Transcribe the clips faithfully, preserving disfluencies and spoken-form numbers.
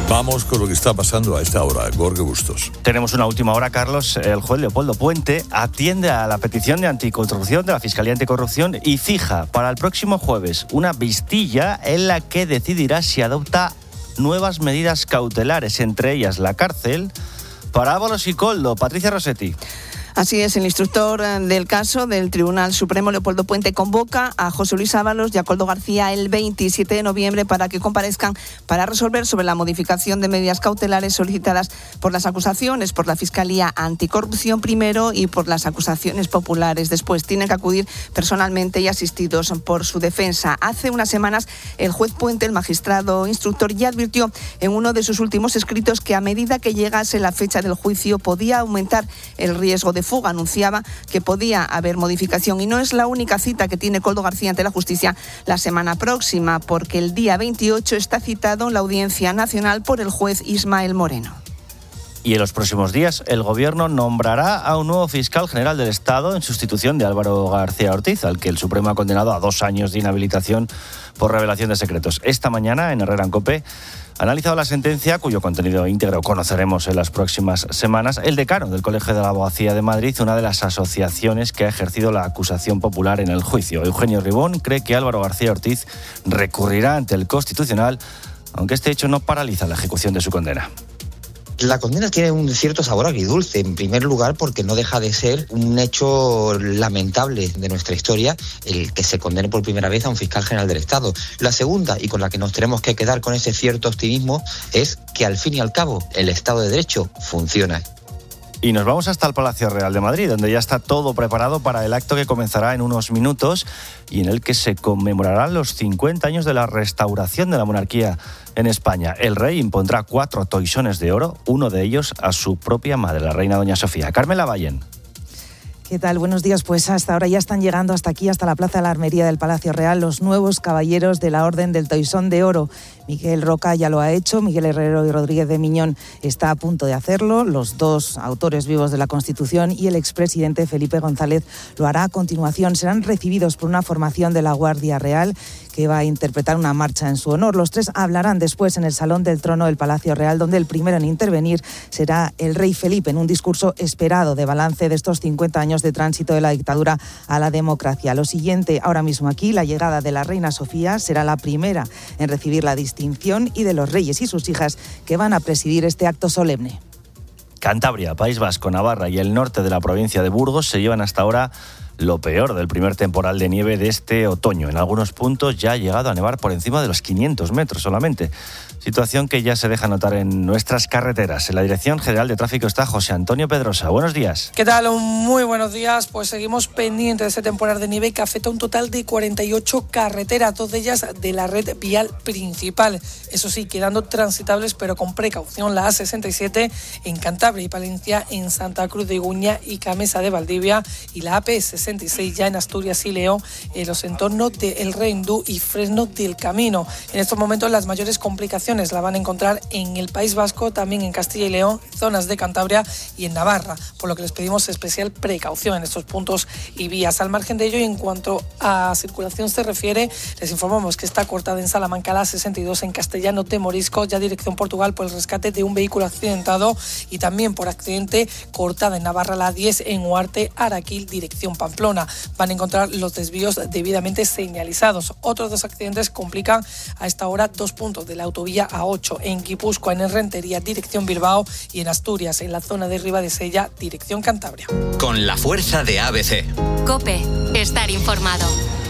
Vamos con lo que está pasando a esta hora. Jorge Bustos. Tenemos una última hora, Carlos. El juez Leopoldo Puente atiende a la petición de anticorrupción de la Fiscalía Anticorrupción y fija para el próximo jueves una vistilla en la que decidirá si adopta nuevas medidas cautelares, entre ellas la cárcel, para Ábalos y Koldo. Patricia Rossetti. Así es, el instructor del caso del Tribunal Supremo, Leopoldo Puente, convoca a José Luis Ábalos y a Koldo García el veintisiete de noviembre para que comparezcan para resolver sobre la modificación de medidas cautelares solicitadas por las acusaciones, por la Fiscalía Anticorrupción primero y por las acusaciones populares después. Tienen que acudir personalmente y asistidos por su defensa. Hace unas semanas el juez Puente, el magistrado instructor, ya advirtió en uno de sus últimos escritos que a medida que llegase la fecha del juicio podía aumentar el riesgo de fuga. Anunciaba que podía haber modificación y no es la única cita que tiene Koldo García ante la justicia la semana próxima, porque el día veintiocho está citado en la Audiencia Nacional por el juez Ismael Moreno. Y en los próximos días el Gobierno nombrará a un nuevo fiscal general del Estado en sustitución de Álvaro García Ortiz, al que el Supremo ha condenado a dos años de inhabilitación por revelación de secretos. Esta mañana en Herrera en COPE ha analizado la sentencia, cuyo contenido íntegro conoceremos en las próximas semanas, el decano del Colegio de la Abogacía de Madrid, una de las asociaciones que ha ejercido la acusación popular en el juicio. Eugenio Ribón cree que Álvaro García Ortiz recurrirá ante el Constitucional, aunque este hecho no paraliza la ejecución de su condena. La condena tiene un cierto sabor agridulce, en primer lugar porque no deja de ser un hecho lamentable de nuestra historia el que se condene por primera vez a un fiscal general del Estado. La segunda, y con la que nos tenemos que quedar con ese cierto optimismo, es que al fin y al cabo el Estado de Derecho funciona. Y nos vamos hasta el Palacio Real de Madrid, donde ya está todo preparado para el acto que comenzará en unos minutos y en el que se conmemorarán los cincuenta años de la restauración de la monarquía en España. El rey impondrá cuatro toisones de oro, uno de ellos a su propia madre, la reina doña Sofía. Carmen Lavallen. ¿Qué tal? Buenos días. Pues hasta ahora ya están llegando hasta aquí, hasta la Plaza de la Armería del Palacio Real, los nuevos caballeros de la Orden del Toisón de Oro. Miguel Roca ya lo ha hecho, Miguel Herrero y Rodríguez de Miñón está a punto de hacerlo. Los dos autores vivos de la Constitución y el expresidente Felipe González lo hará a continuación. Serán recibidos por una formación de la Guardia Real que va a interpretar una marcha en su honor. Los tres hablarán después en el Salón del Trono del Palacio Real, donde el primero en intervenir será el rey Felipe, en un discurso esperado de balance de estos cincuenta años de tránsito de la dictadura a la democracia. Lo siguiente ahora mismo aquí, la llegada de la reina Sofía, será la primera en recibir la distinción, y de los reyes y sus hijas que van a presidir este acto solemne. Cantabria, País Vasco, Navarra y el norte de la provincia de Burgos se llevan hasta ahora lo peor del primer temporal de nieve de este otoño. En algunos puntos ya ha llegado a nevar por encima de los quinientos metros solamente. Situación que ya se deja notar en nuestras carreteras. En la Dirección General de Tráfico está José Antonio Pedrosa. Buenos días. ¿Qué tal? Muy buenos días. Pues seguimos pendientes de este temporal de nieve que afecta a un total de cuarenta y ocho carreteras, dos de ellas de la red vial principal. Eso sí, quedando transitables pero con precaución la A sesenta y siete en Cantabria y Palencia, en Santa Cruz de Iguña y Camesa de Valdivia, y la A P sesenta y seis ya en Asturias y León, en los entornos de El Rendú y Fresno del Camino. En estos momentos las mayores complicaciones la van a encontrar en el País Vasco, también en Castilla y León, zonas de Cantabria y en Navarra, por lo que les pedimos especial precaución en estos puntos y vías. Al margen de ello, y en cuanto a circulación se refiere, les informamos que está cortada en Salamanca la sesenta y dos en Castellano de Morisco, ya dirección Portugal, por el rescate de un vehículo accidentado, y también por accidente cortada en Navarra la diez en Huarte, Araquil, dirección Pamplona. Van a encontrar los desvíos debidamente señalizados. Otros dos accidentes complican a esta hora dos puntos de la autovía A ocho, en Guipúzcoa, en Rentería, dirección Bilbao, y en Asturias, en la zona de Ribadesella, dirección Cantabria. Con la fuerza de A B C. COPE, estar informado.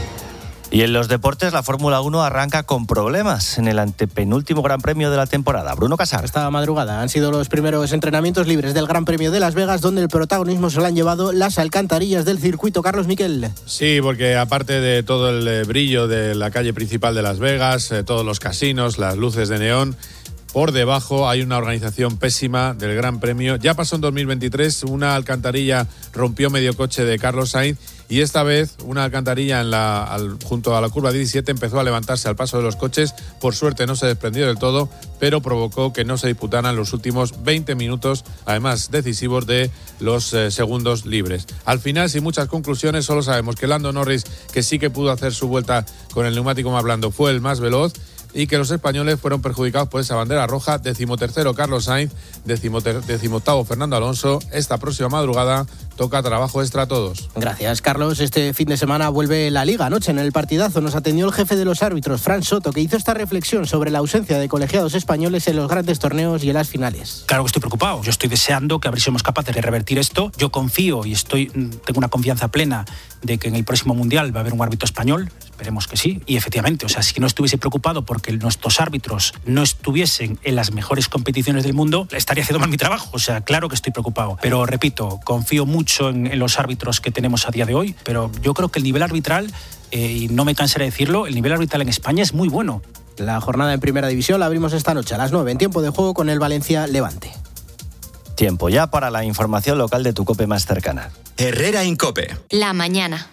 Y en los deportes, la Fórmula uno arranca con problemas en el antepenúltimo Gran Premio de la temporada. Bruno Casar. Esta madrugada han sido los primeros entrenamientos libres del Gran Premio de Las Vegas, donde el protagonismo se lo han llevado las alcantarillas del circuito. Carlos Miquel. Sí, porque aparte de todo el brillo de la calle principal de Las Vegas, eh, todos los casinos, las luces de neón, por debajo hay una organización pésima del Gran Premio. Ya pasó en dos mil veintitrés, una alcantarilla rompió medio coche de Carlos Sainz, y esta vez una alcantarilla en la, al, junto a la curva diecisiete empezó a levantarse al paso de los coches. Por suerte no se desprendió del todo, pero provocó que no se disputaran los últimos veinte minutos, además decisivos, de los eh, segundos libres. Al final, sin muchas conclusiones, solo sabemos que Lando Norris, que sí que pudo hacer su vuelta con el neumático más blando, fue el más veloz, y que los españoles fueron perjudicados por esa bandera roja. Decimotercero Carlos Sainz, decimoter, decimoctavo Fernando Alonso. Esta próxima madrugada toca trabajo extra a todos. Gracias, Carlos. Este fin de semana vuelve la Liga. Anoche en el partidazo nos atendió el jefe de los árbitros, Fran Soto, que hizo esta reflexión sobre la ausencia de colegiados españoles en los grandes torneos y en las finales. Claro que estoy preocupado. Yo estoy deseando que a ver si somos capaces de revertir esto. Yo confío y estoy tengo una confianza plena de que en el próximo Mundial va a haber un árbitro español. Esperemos que sí. Y efectivamente, o sea, si no estuviese preocupado porque nuestros árbitros no estuviesen en las mejores competiciones del mundo, estaría haciendo mal mi trabajo. O sea, claro que estoy preocupado. Pero repito, confío mucho en, en los árbitros que tenemos a día de hoy, pero yo creo que el nivel arbitral, eh, y no me cansaré de decirlo, el nivel arbitral en España es muy bueno. La jornada en Primera División la abrimos esta noche a las nueve en tiempo de juego con el Valencia Levante. Tiempo ya para la información local de tu COPE más cercana. Herrera Incope. La mañana.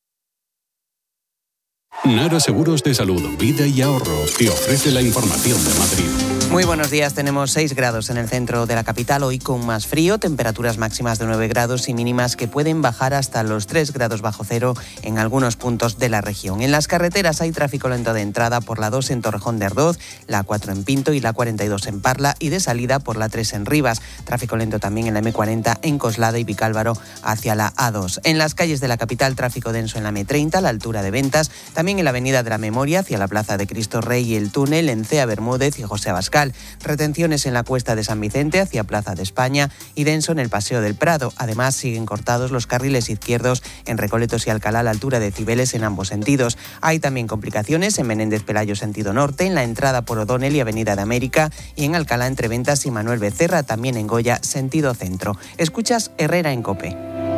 Nara Seguros de Salud, Vida y Ahorro te ofrece la información de Madrid. Muy buenos días, tenemos seis grados en el centro de la capital, hoy con más frío, temperaturas máximas de nueve grados y mínimas que pueden bajar hasta los tres grados bajo cero en algunos puntos de la región. En las carreteras hay tráfico lento de entrada por la dos en Torrejón de Ardoz, la cuatro en Pinto y la cuarenta y dos en Parla, y de salida por la tres en Rivas. Tráfico lento también en la eme cuarenta en Coslada y Vicálvaro hacia la a dos. En las calles de la capital, tráfico denso en la eme treinta, a la altura de Ventas, también en la avenida de la Memoria hacia la plaza de Cristo Rey y el túnel en Cea Bermúdez y José Abascal. Retenciones en la cuesta de San Vicente hacia Plaza de España y denso en el Paseo del Prado. Además, siguen cortados los carriles izquierdos en Recoletos y Alcalá a la altura de Cibeles en ambos sentidos. Hay también complicaciones en Menéndez Pelayo sentido norte, en la entrada por O'Donnell y Avenida de América, y en Alcalá entre Ventas y Manuel Becerra, también en Goya sentido centro. Escuchas Herrera en COPE.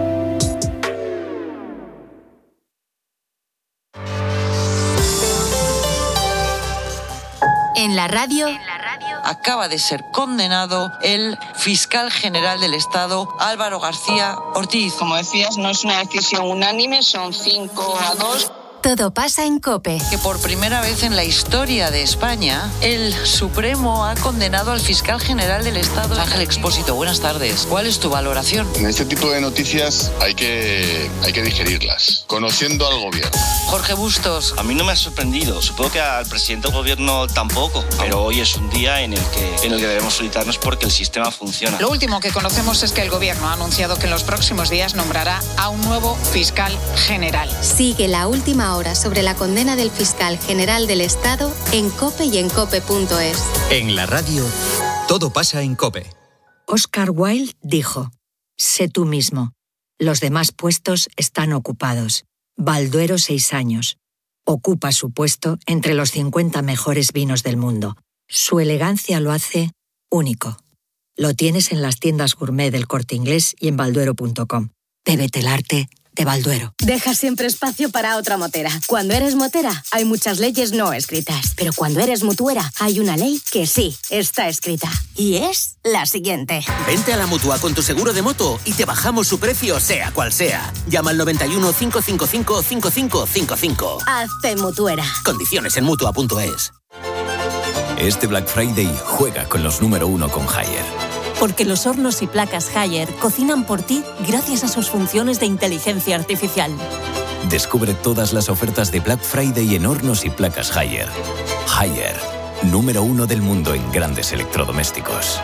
En la radio. Acaba de ser condenado el fiscal general del Estado, Álvaro García Ortiz. Como decías, no es una decisión unánime, son cinco a dos. Todo pasa en COPE. Que por primera vez en la historia de España, el Supremo ha condenado al fiscal general del Estado. Ángel Expósito, buenas tardes. ¿Cuál es tu valoración? En este tipo de noticias hay que, hay que digerirlas, conociendo al gobierno. Jorge Bustos. A mí no me ha sorprendido, supongo que al presidente del gobierno tampoco, pero hoy es un día en el que, en el que debemos felicitarnos porque el sistema funciona. Lo último que conocemos es que el gobierno ha anunciado que en los próximos días nombrará a un nuevo fiscal general. Sigue la última hora sobre la condena del fiscal general del Estado en COPE y en cope punto es. En la radio, todo pasa en COPE. Oscar Wilde dijo: sé tú mismo. Los demás puestos están ocupados. Balduero, seis años. Ocupa su puesto entre los cincuenta mejores vinos del mundo. Su elegancia lo hace único. Lo tienes en las tiendas gourmet del Corte Inglés y en balduero punto com. Bébete el arte de Balduero. Deja siempre espacio para otra motera. Cuando eres motera, hay muchas leyes no escritas. Pero cuando eres mutuera, hay una ley que sí está escrita. Y es la siguiente. Vente a la Mutua con tu seguro de moto y te bajamos su precio, sea cual sea. Llama al noventa y uno, cinco cinco cinco, cinco cinco cinco cinco. Hazte mutuera. Condiciones en mutua punto es. Este Black Friday juega con los número uno con Haier. Porque los hornos y placas Haier cocinan por ti gracias a sus funciones de inteligencia artificial. Descubre todas las ofertas de Black Friday en hornos y placas Haier. Haier, número uno del mundo en grandes electrodomésticos.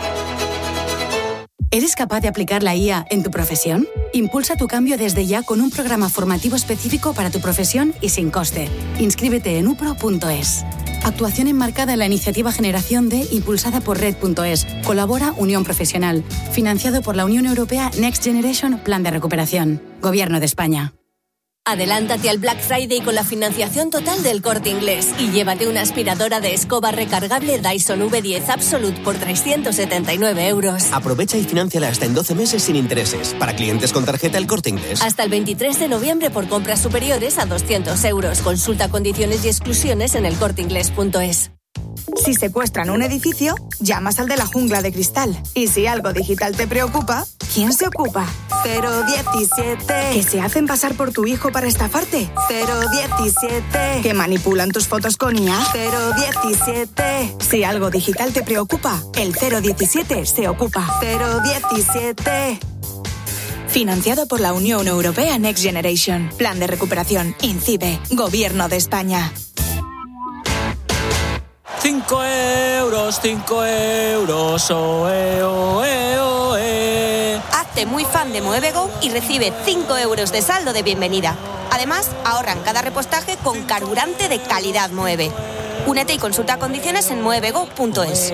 ¿Eres capaz de aplicar la I A en tu profesión? Impulsa tu cambio desde ya con un programa formativo específico para tu profesión y sin coste. Inscríbete en upro punto es. Actuación enmarcada en la iniciativa Generación D, impulsada por red punto es. Colabora Unión Profesional. Financiado por la Unión Europea Next Generation Plan de Recuperación. Gobierno de España. Adelántate al Black Friday con la financiación total del Corte Inglés y llévate una aspiradora de escoba recargable Dyson V diez Absolute por trescientos setenta y nueve euros. Aprovecha y financiala hasta en doce meses sin intereses. Para clientes con tarjeta El Corte Inglés. Hasta el veintitrés de noviembre por compras superiores a doscientos euros. Consulta condiciones y exclusiones en el corte inglés punto es. Si secuestran un edificio, llamas al de la jungla de cristal. Y si algo digital te preocupa, ¿quién se ocupa? cero diecisiete. ¿Que se hacen pasar por tu hijo para estafarte? cero diecisiete. ¿Que manipulan tus fotos con I A? cero diecisiete. Si algo digital te preocupa, el cero diecisiete se ocupa. cero diecisiete. Financiado por la Unión Europea Next Generation. Plan de recuperación. INCIBE. Gobierno de España. cinco euros, cinco euros, oe, oe, oe. Hazte muy fan de Moevego y recibe cinco euros de saldo de bienvenida. Además, ahorra en cada repostaje con carburante de calidad Moeve. Únete y consulta condiciones en moevego punto es.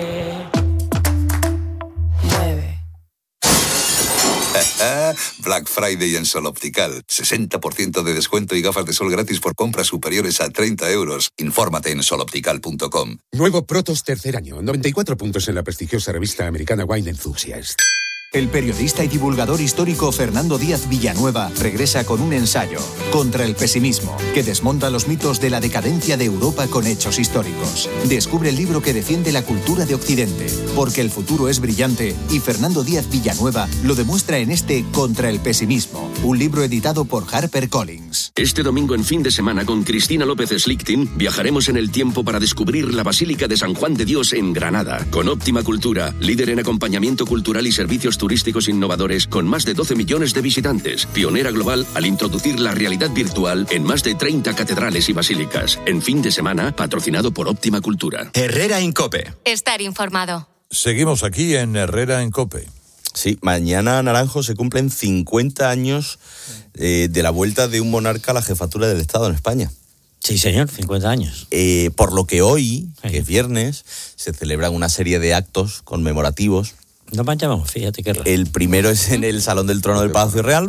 Black Friday en Sol Optical. sesenta por ciento de descuento y gafas de sol gratis por compras superiores a treinta euros. Infórmate en sol optical punto com. Nuevo Protos tercer año. noventa y cuatro puntos en la prestigiosa revista americana Wine Enthusiast. El periodista y divulgador histórico Fernando Díaz Villanueva regresa con un ensayo, Contra el pesimismo, que desmonta los mitos de la decadencia de Europa con hechos históricos. Descubre el libro que defiende la cultura de Occidente, porque el futuro es brillante y Fernando Díaz Villanueva lo demuestra en este Contra el pesimismo, un libro editado por HarperCollins. Este domingo en Fin de Semana con Cristina López Slichting viajaremos en el tiempo para descubrir la Basílica de San Juan de Dios en Granada, con Óptima Cultura, líder en acompañamiento cultural y servicios turísticos innovadores con más de doce millones de visitantes, pionera global al introducir la realidad virtual en más de treinta catedrales y basílicas. En Fin de Semana, patrocinado por Óptima Cultura. Herrera en COPE. Estar informado. Seguimos aquí en Herrera en COPE. Sí, mañana, Naranjo, se cumplen cincuenta años eh, de la vuelta de un monarca a la jefatura del Estado en España. Sí, señor, cincuenta años. Eh, por lo que hoy, sí. que es viernes, se celebran una serie de actos conmemorativos. No manchamos, fíjate qué raro. El primero es en el Salón del Trono del Palacio Real.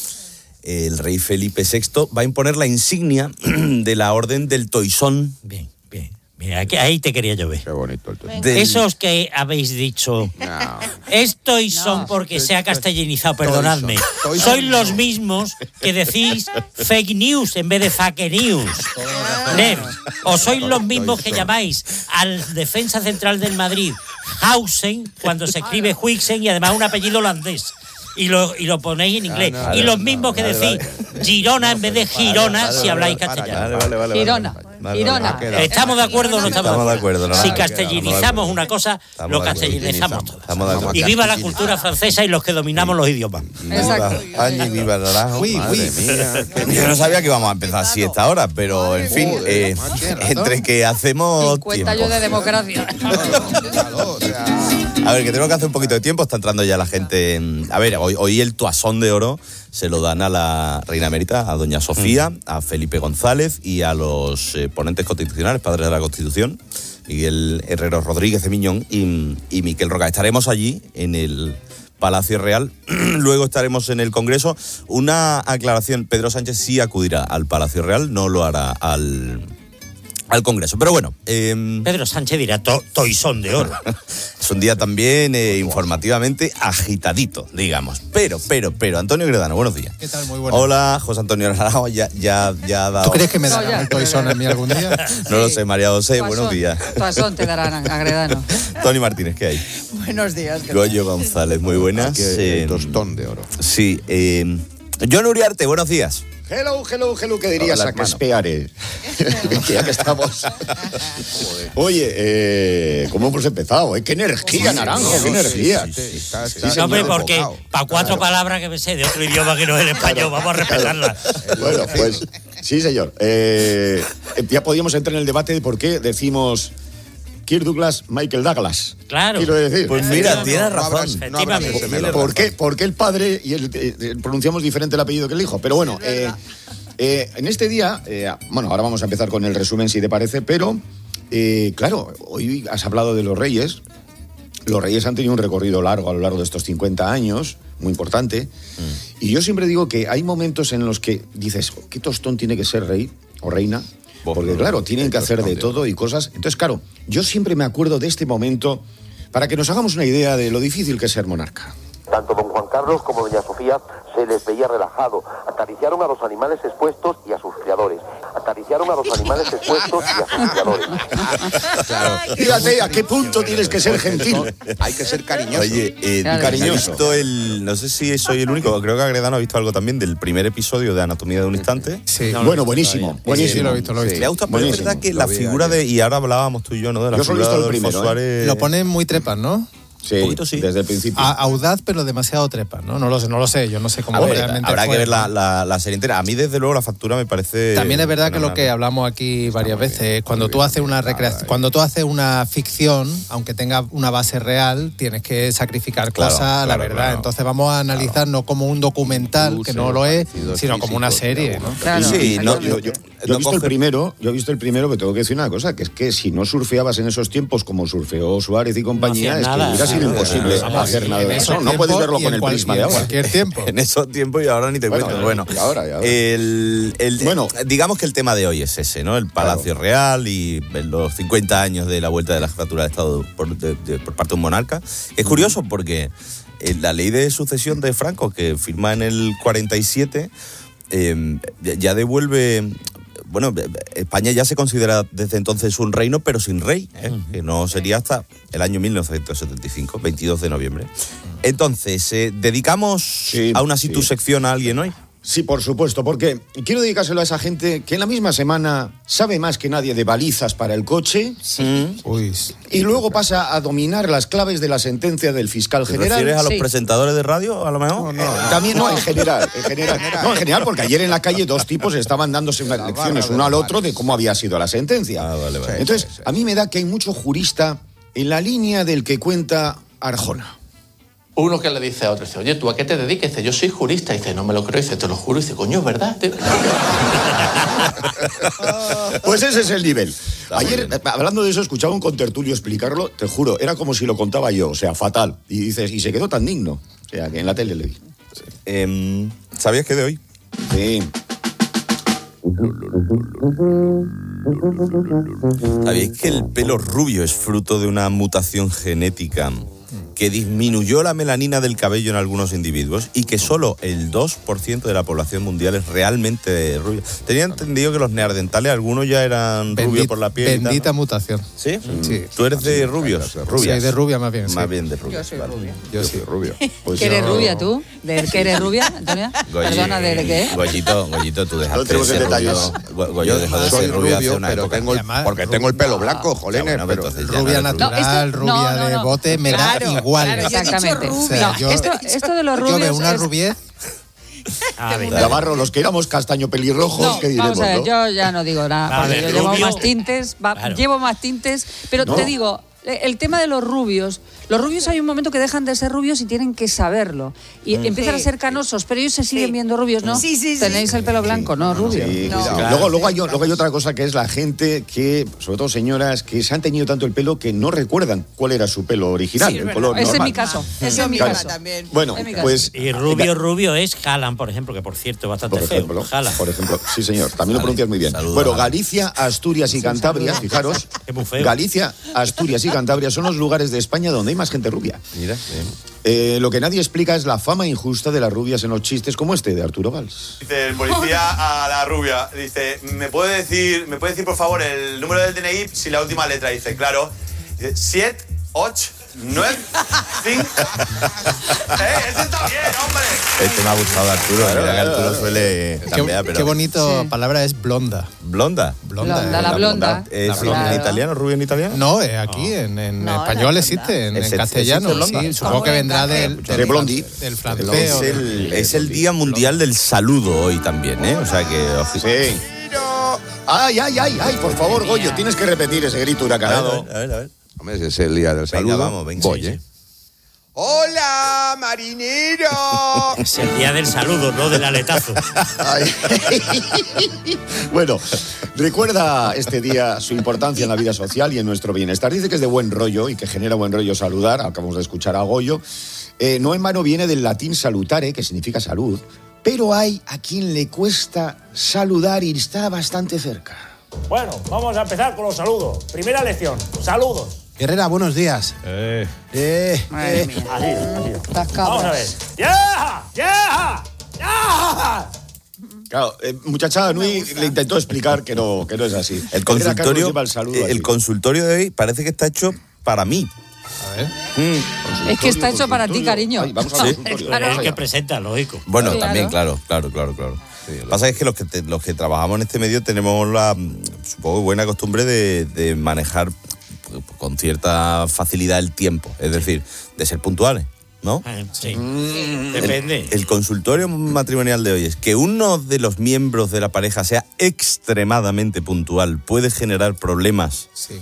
El rey Felipe sexto va a imponer la insignia de la Orden del Toisón. Bien, bien. Mira, aquí, ahí te quería yo ver. Qué bonito el toisón. Del... Esos que habéis dicho, no. es toisón no. porque se ha castellanizado, perdonadme. Toisón. Sois los mismos que decís fake news en vez de fake news. Ner, o sois los mismos que llamáis al defensa central del Madrid Hausen cuando se escribe Huixen y además un apellido holandés. Y lo, y lo ponéis en inglés. Ah, no, y los mismos no, que vale, decís vale. Girona en vez de Girona vale, vale, si habláis vale, castellano. Vale, vale, vale, Girona. Vale, Girona. Vale, vale. ¿Estamos de acuerdo o no estamos, estamos de acuerdo? No, si no, castellanizamos no, una cosa, estamos lo castellanizamos todo. Y viva la cultura francesa y los que dominamos sí. los idiomas. Exacto. Añi, viva Naranjo. Uy, madre uy. mía. Yo no sabía que íbamos a empezar así esta hora, pero en fin, eh, entre que hacemos cincuenta años de democracia. A ver, que tengo que hacer un poquito de tiempo, está entrando ya la gente. A ver, hoy, hoy el Toisón de Oro se lo dan a la reina emérita, a doña Sofía, mm. a Felipe González y a los eh, ponentes constitucionales, padres de la Constitución, Miguel Herrero Rodríguez de Miñón y, y Miquel Roca. Estaremos allí en el Palacio Real, luego estaremos en el Congreso. Una aclaración, Pedro Sánchez sí acudirá al Palacio Real, no lo hará al... al Congreso, pero bueno. Eh, Pedro Sánchez dirá to, toisón de oro. Es un día también eh, informativamente agitadito, digamos. Pero, pero, pero, Antonio Gredano, buenos días. ¿Qué tal? Muy buenos. Hola, José Antonio Naranjo, ya, ya, ya ha dado... ¿Tú crees que me darán no, el toisón a mí algún día? No sí. lo sé, María José, toisón, buenos días. Toisón te darán a Gredano. Tony Martínez, ¿qué hay? Buenos días. Goyo González, muy buenas. Eh, tostón de oro. Sí. Eh, John Uriarte, buenos días. Hello, hello, hello, ¿qué dirías a Caspeare? Ya que estamos. Oye, eh, ¿cómo hemos empezado? Eh? ¡Qué energía, Naranjo! ¡Qué energía! Sí, sí, sí, sí, sí, hombre, porque para cuatro claro. palabras que me sé de otro idioma que no es el español, vamos a respetarlas. Bueno, pues sí, señor. Eh, ya podíamos entrar en el debate de por qué decimos Kirk Douglas, Michael Douglas. Claro. Quiero decir. Pues mira, tienes razón. No habrás, no ¿Por, qué, ¿Por qué el padre y el, eh, pronunciamos diferente el apellido que el hijo? Pero bueno, eh, eh, en este día, eh, bueno, ahora vamos a empezar con el resumen si te parece, pero eh, claro, hoy has hablado de los reyes. Los reyes han tenido un recorrido largo a lo largo de estos cincuenta años, muy importante. Mm. Y yo siempre digo que hay momentos en los que dices, ¿qué tostón tiene que ser rey o reina? Porque claro, tienen que hacer de todo y cosas. Entonces, claro, yo siempre me acuerdo de este momento para que nos hagamos una idea de lo difícil que es ser monarca. Tanto don Juan Carlos como doña Sofía se les veía relajado. Acariciaron a los animales expuestos y a sus criadores. Acariciaron a los animales expuestos y a sus criadores. Claro. Fíjate a qué punto tienes que ser gentil. Hay que ser cariñoso. Oye, eh, claro. cariñoso. He visto el, no sé si soy el único, creo que Agredano ha visto algo también del primer episodio de Anatomía de un Instante. Sí. No, bueno, buenísimo. Buenísimo. Sí, sí, lo he visto, lo he visto. Me ha gustado, pero es verdad que la figura de, y ahora hablábamos tú y yo, ¿no? De la yo figura solo he visto de el primero, Suárez. ¿eh? Lo ponen muy trepas, ¿no? Sí, un poquito sí. Desde el principio. A, audaz, pero demasiado trepa, ¿no? No lo sé, no lo sé. Yo no sé cómo ver, realmente habrá fue, que ver la, ¿no? la, la serie entera. A mí, desde luego, la factura me parece... También es verdad que lo que hablamos aquí varias veces, cuando tú haces una recreación, cuando tú haces una ficción, aunque tenga una base real, tienes que sacrificar Claro, cosas, claro, la verdad. claro. Entonces vamos a analizar no como un documental, que no lo es, sino como una serie, ¿no? Claro, sí, no, yo, yo, yo he visto el primero, yo he visto el primero, que tengo que decir una cosa, que es que si no surfeabas en esos tiempos como surfeó Suárez y compañía, No hacía es nada, que hubiera sido claro, imposible claro, hacer nada de en eso. esos No puedes tiempos verlo y con en el cual- prisma y de en ahora. cualquier tiempo. En esos tiempos y ahora ni te Bueno, cuento. Bueno, y ahora, y ahora. El, el- Bueno. digamos que el tema de hoy es ese, ¿no? El Palacio Real y los cincuenta años de la vuelta de la jefatura de Estado por, de- de- por parte de un monarca. Es curioso porque eh, la ley de sucesión de Franco, que firma en el cuarenta y siete, eh, ya- ya devuelve... Bueno, España ya se considera desde entonces un reino, pero sin rey, ¿eh? Que no sería hasta el año mil novecientos setenta y cinco, veintidós de noviembre. Entonces, eh, ¿dedicamos Sí, aún así sí. tu sección a alguien hoy? Sí, por supuesto, porque quiero dedicárselo a esa gente que en la misma semana sabe más que nadie de balizas para el coche Uy. y luego pasa a dominar las claves de la sentencia del fiscal ¿Te general. refieres a los Sí. presentadores de radio, a lo mejor? Eh, También no, en general, en general. No, en general, porque ayer en la calle dos tipos estaban dándose unas lecciones uno al otro de cómo había sido la sentencia. Ah, vale, vale. Entonces, a mí me da que hay mucho jurista en la línea del que cuenta Arjona. Uno que le dice a otro, dice, oye, ¿tú a qué te dedicas? Dice, yo soy jurista. Dice, no me lo creo. Dice, te lo juro. Dice, coño, es verdad. Pues ese es el nivel. Ayer, eh, hablando de eso, escuchaba un contertulio explicarlo, te juro, era como si lo contaba yo, o sea, fatal. Y dices, y se quedó tan digno. O sea, que en la tele le vi. Eh, ¿Sabías que de hoy? Sí. ¿Sabéis que el pelo rubio es fruto de una mutación genética que disminuyó la melanina del cabello en algunos individuos y que solo el dos por ciento de la población mundial es realmente rubia? Tenía entendido que los neandertales, algunos ya eran rubios Bendi- por la piel. y tal, Bendita ¿no? mutación. ¿Sí? Sí. ¿Tú eres de rubios? Rubias. Sí, de rubia más bien. Más sí. bien de rubias. Yo soy vale. rubia. Yo sí, rubio. Pues ¿Que eres yo- rubia tú? ¿De que eres rubia, Antonia? Goyi- Perdona, ¿de qué? Goyito, Goyito, tú dejaste No de entremos en ser rubio. detalles. Go- Goyo Yo dejó de soy ser rubio hace rubio, una pero época. tengo el- Además, porque tengo el pelo blanco, jolines, bueno, pero- entonces ya Rubia no eres natural, No, esto- rubia no, no, de no. bote, me da Claro, igual. claro, yo he dicho Exactamente. O sea, No, yo, esto, esto de los yo rubios veo una es- rubiez. A ver, Navarro, los que éramos castaño pelirrojos, No, ¿qué diremos, vamos a ver, no? yo ya no digo nada, A porque ver, yo llevo rubio- más tintes, va- Claro. llevo más tintes, pero No. te digo, eh, el tema de los rubios, los rubios hay un momento que dejan de ser rubios y tienen que saberlo, y empiezan Sí. a ser canosos, pero ellos se siguen Sí. viendo rubios, ¿no? Sí, sí, sí. Tenéis el pelo blanco, no, rubio. Sí, No. sí. Claro. Luego, luego, hay, luego hay otra cosa que es la gente que, sobre todo señoras, que se han teñido tanto el pelo que no recuerdan cuál era su pelo original, Sí, es el verdad. color Ese es normal. mi caso, ese es mi Claro. caso. También. Bueno, Es mi caso. pues... Y rubio, rubio es Haaland, por ejemplo, que por cierto es bastante Por ejemplo, feo. Haaland. por ejemplo, sí señor, también lo Vale, pronuncias muy bien. saludo, Bueno, vale. Galicia, Asturias y Cantabria, fijaros, Es muy feo. Galicia, Asturias y Cantabria son los lugares de España donde hay más gente rubia. Mira, bien. Eh, lo que nadie explica es la fama injusta de las rubias en los chistes como este de Arturo Valls. Dice el policía a la rubia, dice, ¿me puede decir, me puede decir por favor el número del D N I si la última letra? Dice, claro. Dice, siete, ocho, nueve, cinco. ¡Eh, ese está bien, hombre! Este me ha gustado, Arturo. Mira que Arturo suele Qué, cambiar, pero... qué bonito Sí. palabra es blonda. ¿Blonda? Blonda, eh, la blonda. ¿Es blonda. en italiano, rubio en italiano? No, eh, aquí en, en No, español la existe, en, en ¿Existe- castellano. existe blonda? Sí, supongo que vendrá del, De del, Blondie. del francés. Es o- el, es el Día Mundial del Saludo hoy también, ¿eh? O sea que... ojo- Sí. ¡Ay, ay, ay, ay! Por favor, Goyo, tienes que repetir ese grito A ver, huracanado. a ver, a ver. Hombre, ese es el día del Venga, saludo. vamos, venga. Voy, Sí, ¿eh? sí. ¡Hola, marinero! Es el día del saludo, no del aletazo. Ay. Bueno, recuerda este día su importancia en la vida social y en nuestro bienestar. Dice que es de buen rollo y que genera buen rollo saludar. Acabamos de escuchar a Goyo. Eh, no en vano viene del latín salutare, que significa salud, pero hay a quien le cuesta saludar y está bastante cerca. Bueno, vamos a empezar con los saludos. Primera lección, saludos. Herrera, buenos días. Eh. Eh, Madre eh. mía. Así, así. Las cabras. Vamos a ver. ¡Ya! ¡Ya! ¡Ya! Claro, eh, muchachada Nui le intentó explicar que no, que no es así. El Herrera Carlos consultorio, lleva el saludo eh, así. el consultorio de hoy parece que está hecho para mí. A ver. Mm. Es que está hecho para ti, consultorio. cariño. Ay, vamos al Sí. consultorio. Claro. Es el que presenta, lógico. Bueno, Claro. también, claro, claro, claro, claro. Lo que pasa es que los que, te- los que trabajamos en este medio tenemos la, mm, supongo, buena costumbre de, de manejar con cierta facilidad el tiempo, es decir, de ser puntuales, ¿no? Sí, Mm, depende. El, el consultorio matrimonial de hoy es que uno de los miembros de la pareja sea extremadamente puntual, puede generar problemas. Sí.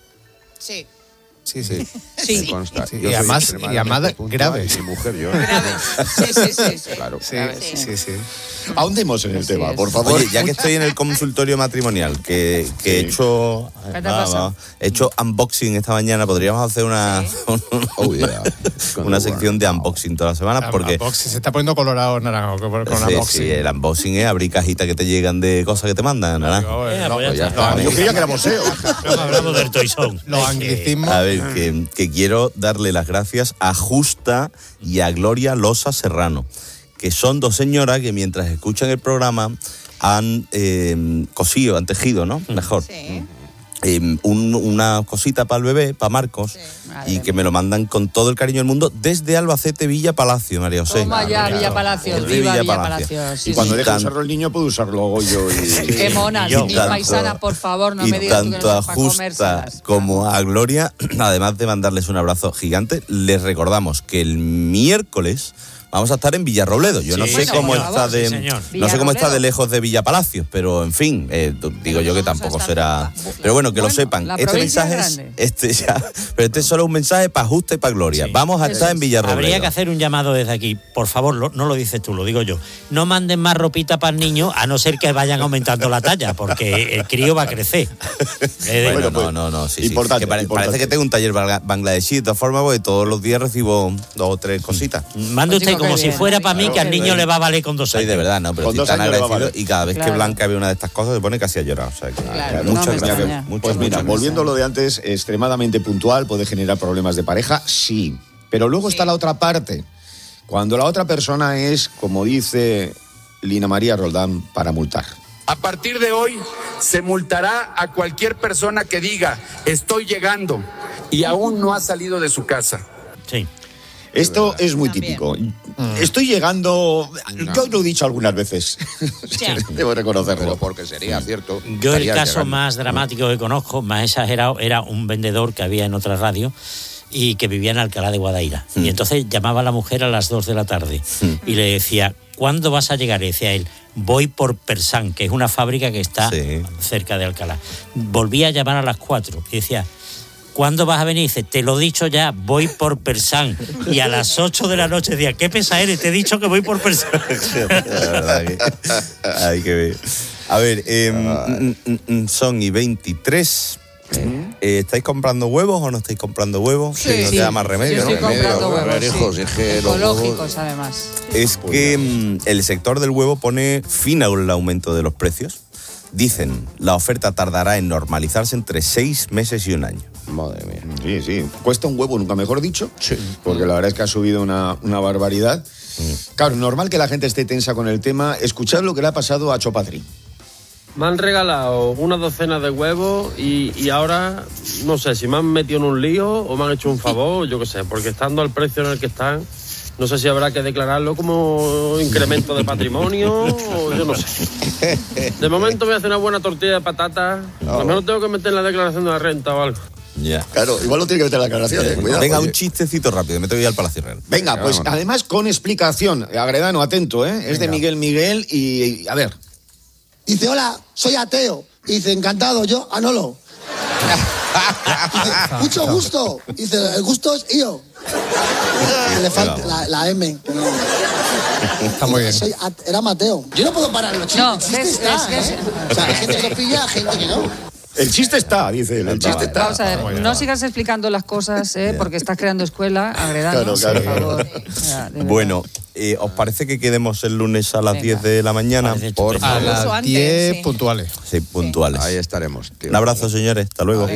Sí. Sí, sí. Sí. Me consta. Sí. Y además, y además puntual, graves. y mi mujer, yo. Sí, sí, sí, sí. Claro. Sí, sí, sí. Ahondemos en el tema, por favor. Oye, ya que estoy en el consultorio matrimonial, que, que he hecho ¿Qué te va, pasa? va, he hecho unboxing esta mañana, podríamos hacer una Oh, yeah. una sección de unboxing todas las semanas, porque Unboxing, se está poniendo colorado naranjo con, con sí, unboxing. sí, el unboxing es abrir cajitas que te llegan de cosas que te mandan, naranjo. Eh, pues ya Ya está. está. Yo creía que era museo. No hablamos del Toy-Son. Los anglicismos. A ver, que, que quiero darle las gracias a Justa y a Gloria Losa Serrano, que son dos señoras que mientras escuchan el programa han eh, cosido, han tejido, ¿no? Mejor. Sí. Eh, un- una cosita para el bebé, para Marcos, y que me lo mandan con todo el cariño del mundo desde Albacete, Villa Palacio, María José. Toma ya, Villa Palacios, Desde viva Villa Villa Palacio. Palacios. Sí, Y cuando sí. deja de tan- usarlo el niño, puede usarlo Goyo y... Qué monas, Y yo. mi Tanto- paisana, por favor, no y me digas tú que tanto no a seas para Justa comérselas. como a Gloria, además de mandarles un abrazo gigante, les recordamos que el miércoles vamos a estar en Villarrobledo. Yo no Sí, sé señor. cómo Por está favor, de sí, señor. no sé cómo está de Villarrobledo. lejos de Villa Palacios, pero en fin, eh, digo yo que tampoco será. Pero bueno, que lo Bueno, sepan. la Este provincia mensaje es es grande. este ya, pero este es solo un mensaje para Justa y para Gloria. Sí. Vamos a estar en Villarrobledo. Habría que hacer un llamado desde aquí. Por favor, lo- no lo dices tú, lo digo yo. No manden más ropita para el niño, a no ser que vayan aumentando la talla, porque el crío va a crecer. Eh, Bueno, Bueno, pues, no, no, no, sí, sí. importante, Que pare- importante. Parece que tengo un taller bangla- bangladesí, de todas formas, porque todos los días recibo dos o tres cositas. Mande Pues usted digo, como qué si bien. fuera para mí, Claro, que al qué niño bien. le va a valer con dos Soy años. de verdad, ¿no? Pero Con estoy dos tan años le va a agradecido valer. y cada vez que Claro. Blanca ve una de estas cosas se pone casi a llorar. O sea, que, Claro, que no muchas me gracias. extraña. Muchas, Pues mira, muchas volviendo a lo de antes, extremadamente puntual, puede generar problemas de pareja, sí. Pero luego está la otra parte. Cuando la otra persona es, como dice Lina María Roldán, para multar. A partir de hoy se multará a cualquier persona que diga estoy llegando y aún no ha salido de su casa. Sí. Esto es muy típico. Estoy llegando... Yo lo he dicho algunas veces. Debo reconocerlo. Pero porque sería cierto. Yo el caso más dramático que conozco, más exagerado, era un vendedor que había en otra radio y que vivía en Alcalá de Guadaira. Y entonces llamaba a la mujer a las dos de la tarde y le decía, ¿cuándo vas a llegar? Y decía él, voy por Persán, que es una fábrica que está cerca de Alcalá. Volvía a llamar a las cuatro y decía, ¿cuándo vas a venir? Dice, te lo he dicho ya, voy por Persán. Y a las ocho de la noche decía, ¿qué pesa eres? Te he dicho que voy por Persán. La verdad que hay que ver. A ver, eh, mm, mm, mm, son y veintitrés. Eh, ¿Estáis comprando huevos o no estáis comprando huevos? Sí, Que no sí. te da más remedio, Yo estoy ¿no? comprando huevos, A ver, sí. hijos, es que los Ecológicos, además. Es que mm, el sector del huevo pone fin al aumento de los precios. Dicen, la oferta tardará en normalizarse entre seis meses y un año. Madre mía. Sí, sí. Cuesta un huevo, nunca mejor dicho. Sí. Porque la verdad es que ha subido una, una barbaridad. Claro, normal que la gente esté tensa con el tema. Escuchad lo que le ha pasado a Chopatri. Me han regalado una docena de huevos y, y ahora no sé si me han metido en un lío o me han hecho un favor, yo qué sé, porque estando al precio en el que están, no sé si habrá que declararlo como incremento de patrimonio o yo no sé. De momento voy a hacer una buena tortilla de patatas, a lo mejor tengo que meter en la declaración de la renta o algo. Ya. Claro, igual lo tiene que meter en la declaración. Eh, cuidado. Venga, Oye. un chistecito rápido, me tengo que ir al Palacio Real. Venga, pues además con explicación. Agredano, atento, ¿eh? Es de Miguel Miguel y, y, a ver. Dice, hola, soy ateo. Y dice, encantado, yo, Anolo. Dice, mucho gusto. Dice, el gusto es yo. Le falta la, la M. Está muy bien. Soy at- era Mateo. Yo no puedo parar los chistes. No, el chiste es- está, es- ¿eh? O sea, hay gente que lo pilla, gente que no. El chiste está, dice él. El chiste está. Vamos a ver, no sigas explicando las cosas, ¿eh? Porque estás creando escuela, agredanos, Claro, claro. por favor. O sea, de verdad. Bueno, eh, ¿os parece que quedemos el lunes a las Venga. diez de la mañana? Por A favor. las diez puntuales. Sí, puntuales. Ahí estaremos. Tío. Un abrazo, señores. Hasta luego.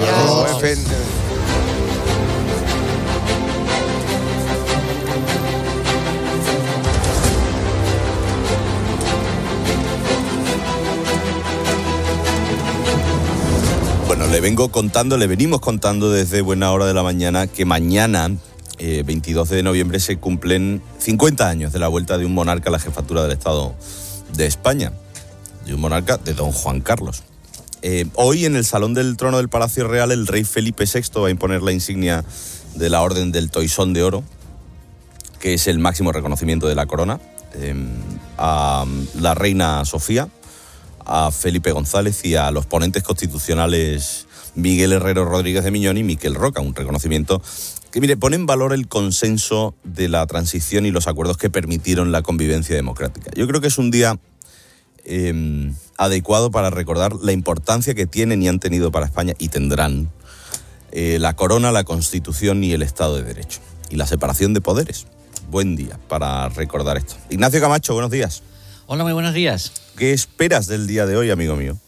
Bueno, le vengo contando, le venimos contando desde buena hora de la mañana que mañana, eh, veintidós de noviembre, se cumplen cincuenta años de la vuelta de un monarca a la jefatura del Estado de España, de un monarca de don Juan Carlos. Eh, hoy en el Salón del Trono del Palacio Real el rey Felipe sexto va a imponer la insignia de la Orden del Toisón de Oro, que es el máximo reconocimiento de la corona, eh, a la reina Sofía, a Felipe González y a los ponentes constitucionales Miguel Herrero Rodríguez de Miñón y Miquel Roca, un reconocimiento que, mire, pone en valor el consenso de la transición y los acuerdos que permitieron la convivencia democrática. Yo creo que es un día eh, adecuado para recordar la importancia que tienen y han tenido para España y tendrán eh, la corona, la Constitución y el Estado de Derecho y la separación de poderes. Buen día para recordar esto. Ignacio Camacho, buenos días. Hola, muy buenos días. ¿Qué esperas del día de hoy, amigo mío?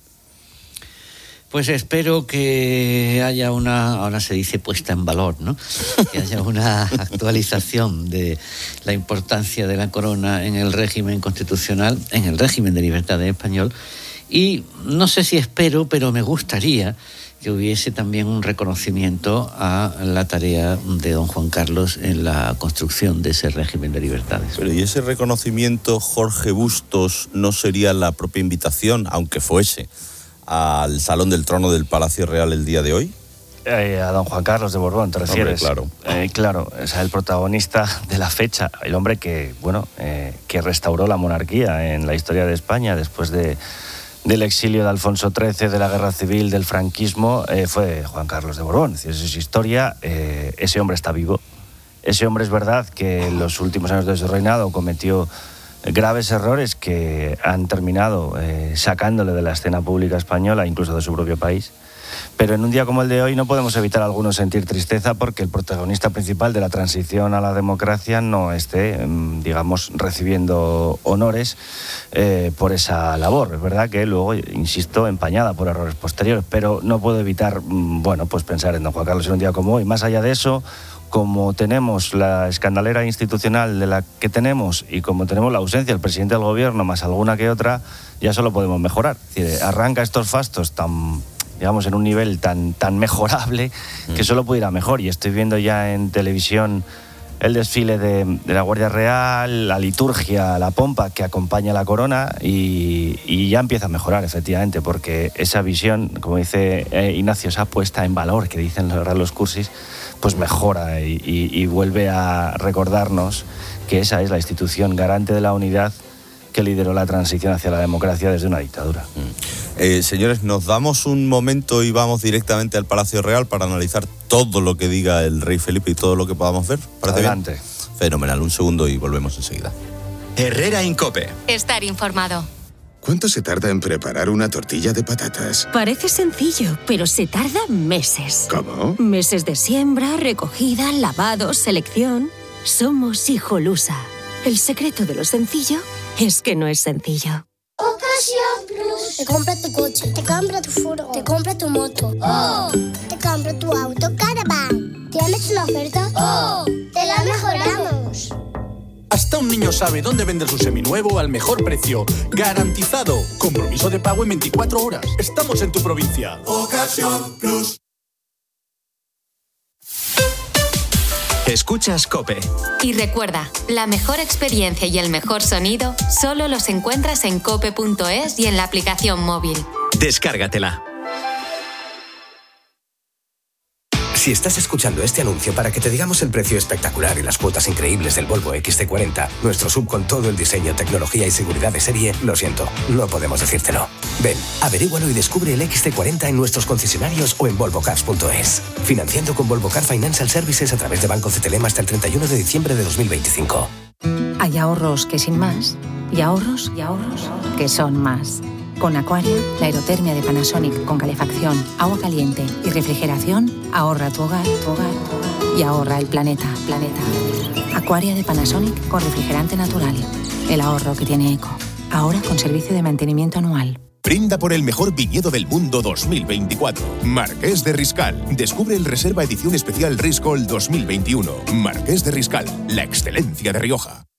Pues espero que haya una, ahora se dice puesta en valor, ¿no? Que haya una actualización de la importancia de la corona en el régimen constitucional, en el régimen de libertad español. Y no sé si espero, pero me gustaría que hubiese también un reconocimiento a la tarea de don Juan Carlos en la construcción de ese régimen de libertades. Pero ¿y ese reconocimiento, Jorge Bustos, no sería la propia invitación, aunque fuese, al Salón del Trono del Palacio Real el día de hoy? Eh, a don Juan Carlos de Borbón, ¿te refieres? Hombre, claro. Eh, claro, o sea, el protagonista de la fecha, el hombre que, bueno, eh, que restauró la monarquía en la historia de España después de, del exilio de Alfonso trece, de la guerra civil, del franquismo, eh, fue Juan Carlos de Borbón. Es decir, esa es historia, eh, ese hombre está vivo. Ese hombre es verdad que en los últimos años de su reinado cometió graves errores que han terminado eh, sacándole de la escena pública española, incluso de su propio país. Pero en un día como el de hoy no podemos evitar algunos sentir tristeza porque el protagonista principal de la transición a la democracia no esté, digamos, recibiendo honores eh, por esa labor. Es verdad que luego, insisto, empañada por errores posteriores, pero no puedo evitar, bueno, pues pensar en don Juan Carlos en un día como hoy. Más allá de eso, como tenemos la escandalera institucional de la que tenemos y como tenemos la ausencia del presidente del gobierno más alguna que otra, ya solo podemos mejorar. Es decir, arranca estos fastos tan, digamos, en un nivel tan, tan mejorable que solo puede ir a mejor. Y estoy viendo ya en televisión el desfile de, de la Guardia Real, la liturgia, la pompa que acompaña a la corona y, y ya empieza a mejorar, efectivamente, porque esa visión, como dice eh, Ignacio, esa puesta en valor que dicen los cursis, pues mejora y, y, y vuelve a recordarnos que esa es la institución garante de la unidad que lideró la transición hacia la democracia desde una dictadura. Eh, señores, nos damos un momento y vamos directamente al Palacio Real para analizar todo lo que diga el rey Felipe y todo lo que podamos ver. Adelante. Bien? Fenomenal, un segundo y volvemos enseguida. Herrera Incope. Estar informado. ¿Cuánto se tarda en preparar una tortilla de patatas? Parece sencillo, pero se tarda meses. ¿Cómo? Meses de siembra, recogida, lavado, selección. Somos Hijolusa. El secreto de lo sencillo es que no es sencillo. Ocasión Plus. Te compra tu coche, te compra tu furo, te compra tu moto. ¡Oh! Te compra tu auto Caravan. ¿Tienes una oferta? ¡Oh! ¡Te la mejoramos! Hasta un niño sabe dónde vender su seminuevo al mejor precio. ¡Garantizado! Compromiso de pago en veinticuatro horas. Estamos en tu provincia. Ocasión Plus. Escuchas COPE. Y recuerda, la mejor experiencia y el mejor sonido solo los encuentras en cope punto es y en la aplicación móvil. Descárgatela. Si estás escuchando este anuncio para que te digamos el precio espectacular y las cuotas increíbles del Volvo equis ce cuarenta, nuestro sub con todo el diseño, tecnología y seguridad de serie, lo siento, no podemos decírtelo. Ven, averígualo y descubre el equis ce cuarenta en nuestros concesionarios o en volvo cars punto es. Financiando con Volvo Car Financial Services a través de Banco Cetelem hasta el treinta y uno de diciembre de dos mil veinticinco. Hay ahorros que sin más, y ahorros y ahorros que son más. Con Aquaria, la aerotermia de Panasonic con calefacción, agua caliente y refrigeración ahorra tu hogar, tu hogar, tu hogar y ahorra el planeta, planeta. Aquaria de Panasonic con refrigerante natural. El ahorro que tiene eco. Ahora con servicio de mantenimiento anual. Brinda por el mejor viñedo del mundo dos mil veinticuatro. Marqués de Riscal. Descubre el Reserva Edición Especial Riscol dos mil veintiuno. Marqués de Riscal, la excelencia de Rioja.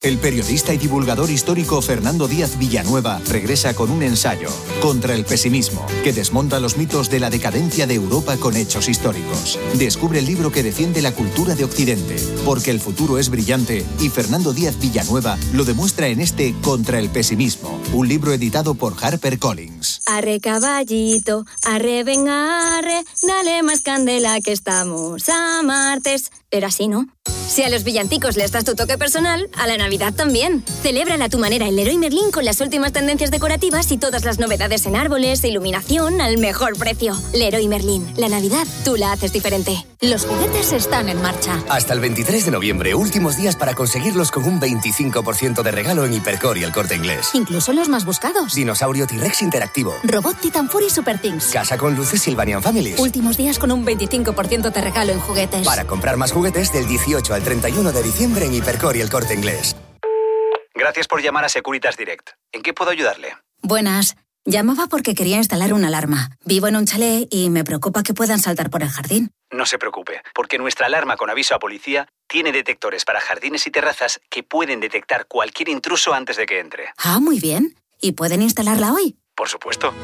El periodista y divulgador histórico Fernando Díaz Villanueva regresa con un ensayo, Contra el pesimismo, que desmonta los mitos de la decadencia de Europa con hechos históricos. Descubre el libro que defiende la cultura de Occidente, porque el futuro es brillante y Fernando Díaz Villanueva lo demuestra en este Contra el pesimismo, un libro editado por HarperCollins. Arre caballito, arre venga, arre, dale más candela que estamos a martes. Pero así no. Si a los villancicos les das tu toque personal, a la Navidad también. Celébrala a tu manera en Leroy Merlin con las últimas tendencias decorativas y todas las novedades en árboles e iluminación al mejor precio. Leroy Merlin, la Navidad tú la haces diferente. Los juguetes están en marcha. Hasta el veintitrés de noviembre, últimos días para conseguirlos con un veinticinco por ciento de regalo en Hipercor y El Corte Inglés. Incluso los más buscados. Dinosaurio T-Rex interactivo. Robot Titan Fury Super Things. Casa con luces Sylvanian Families. Últimos días con un veinticinco por ciento de regalo en juguetes. Para comprar más juguetes del dieciocho al treinta y uno de diciembre en Hipercor y El Corte Inglés. Gracias por llamar a Securitas Direct. ¿En qué puedo ayudarle? Buenas. Llamaba porque quería instalar una alarma. Vivo en un chalet y me preocupa que puedan saltar por el jardín. No se preocupe, porque nuestra alarma con aviso a policía tiene detectores para jardines y terrazas que pueden detectar cualquier intruso antes de que entre. Ah, muy bien. ¿Y pueden instalarla hoy? Por supuesto.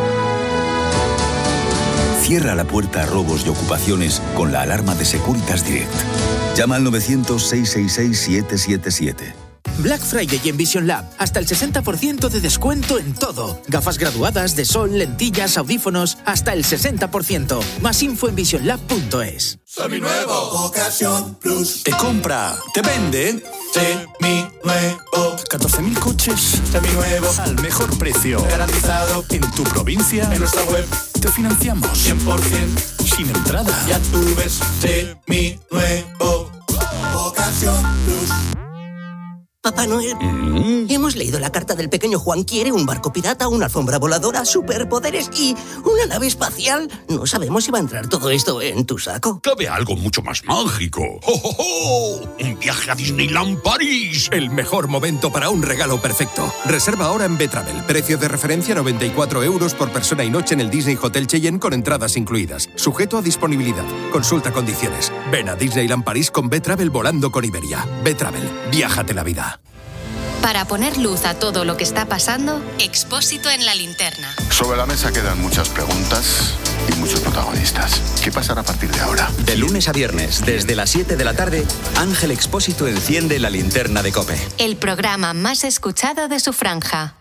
Cierra la puerta a robos y ocupaciones con la alarma de Securitas Direct. Llama al novecientos, seiscientos sesenta y seis, siete siete siete. Black Friday en Vision Lab. Hasta el sesenta por ciento de descuento en todo. Gafas graduadas, de sol, lentillas, audífonos. Hasta el sesenta por ciento. Más info en vision lab punto es. Seminuevo, Ocasión Plus. Te compra, te vende. Seminuevo. catorce mil coches. Seminuevos. Al mejor precio. Garantizado. En tu provincia. En nuestra web. Te financiamos. cien por ciento. Sin entrada. Ya tú ves. Seminuevo. Ocasión Plus. Papá Noel, mm. hemos leído la carta del pequeño Juan. Quiere un barco pirata, una alfombra voladora, superpoderes y una nave espacial. No sabemos si va a entrar todo esto en tu saco. Cabe algo mucho más mágico. ¡Oh, oh, oh! ¡Un viaje a Disneyland París! El mejor momento para un regalo perfecto. Reserva ahora en Betravel. Precio de referencia noventa y cuatro euros por persona y noche en el Disney Hotel Cheyenne con entradas incluidas. Sujeto a disponibilidad. Consulta condiciones. Ven a Disneyland París con Betravel volando con Iberia. Betravel. Viájate la vida. Para poner luz a todo lo que está pasando, Expósito en la linterna. Sobre la mesa quedan muchas preguntas y muchos protagonistas. ¿Qué pasará a partir de ahora? De lunes a viernes, desde las siete de la tarde, Ángel Expósito enciende la linterna de COPE. El programa más escuchado de su franja.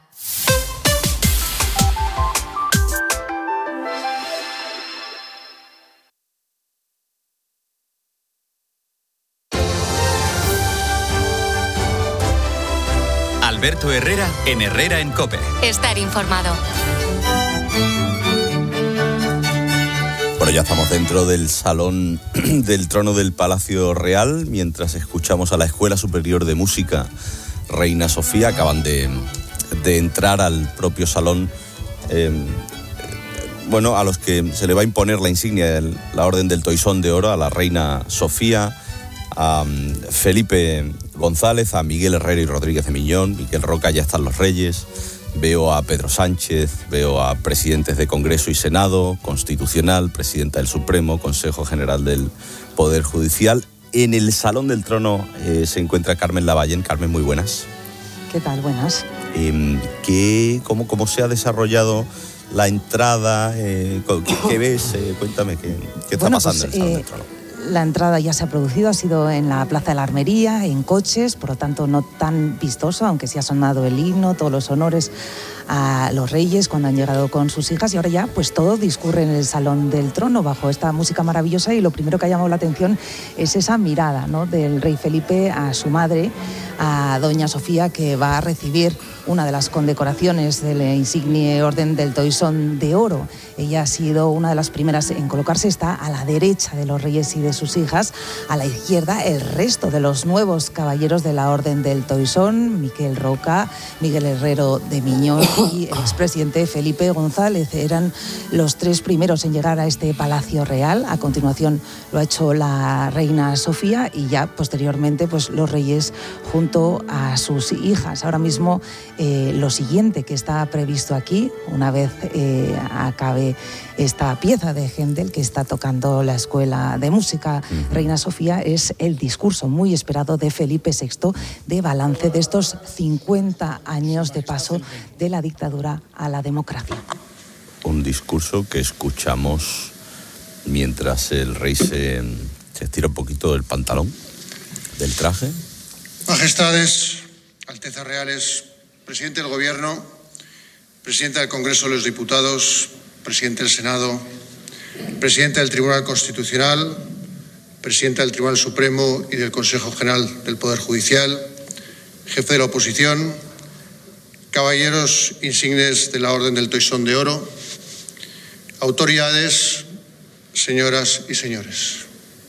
Alberto Herrera en Herrera en COPE. Estar informado. Bueno, ya estamos dentro del salón del trono del Palacio Real, mientras escuchamos a la Escuela Superior de Música Reina Sofía. Acaban de, de entrar al propio salón, eh, bueno, a los que se le va a imponer la insignia de la Orden del Toisón de Oro, a la Reina Sofía, a Felipe González, a Miguel Herrera y Rodríguez de Miñón, Miquel Roca. Ya están los reyes. Veo a Pedro Sánchez, veo a presidentes de Congreso y Senado, Constitucional, presidenta del Supremo, Consejo General del Poder Judicial. En el Salón del Trono eh, se encuentra Carmen Lavallén. Carmen, muy buenas. ¿Qué tal? Buenas. Eh, ¿qué, cómo, ¿Cómo se ha desarrollado la entrada? Eh, ¿qué, ¿Qué ves? Eh, cuéntame, ¿qué, qué está bueno, pasando pues, en el Salón eh, del Trono? La entrada ya se ha producido, ha sido en la Plaza de la Armería, en coches, por lo tanto no tan vistoso, aunque sí ha sonado el himno, todos los honores a los reyes cuando han llegado con sus hijas, y ahora ya pues todo discurre en el Salón del Trono bajo esta música maravillosa, y lo primero que ha llamado la atención es esa mirada, ¿no?, del rey Felipe a su madre, a doña Sofía, que va a recibir una de las condecoraciones de la insigne Orden del Toisón de Oro. Ella ha sido una de las primeras en colocarse, está a la derecha de los reyes y de sus hijas, a la izquierda el resto de los nuevos caballeros de la Orden del Toisón, Miquel Roca, Miguel Herrero de Miñón y el expresidente Felipe González. Eran los tres primeros en llegar a este Palacio Real. A continuación lo ha hecho la reina Sofía y ya posteriormente pues los reyes junto a sus hijas. Ahora mismo eh, lo siguiente que está previsto aquí, una vez eh, acabe esta pieza de Händel que está tocando la Escuela de Música, Apostólica Reina Sofía es el discurso muy esperado de Felipe sexto de balance de estos cincuenta años de paso de la dictadura a la democracia. Un discurso que escuchamos mientras el rey se, se estira un poquito del pantalón, del traje. Majestades, Altezas Reales, Presidente del Gobierno, Presidente del Congreso de los Diputados, Presidente del Senado, Presidente del Tribunal Constitucional, Presidente del Tribunal Supremo y del Consejo General del Poder Judicial, Jefe de la Oposición, caballeros insignes de la Orden del Toisón de Oro, autoridades, señoras y señores.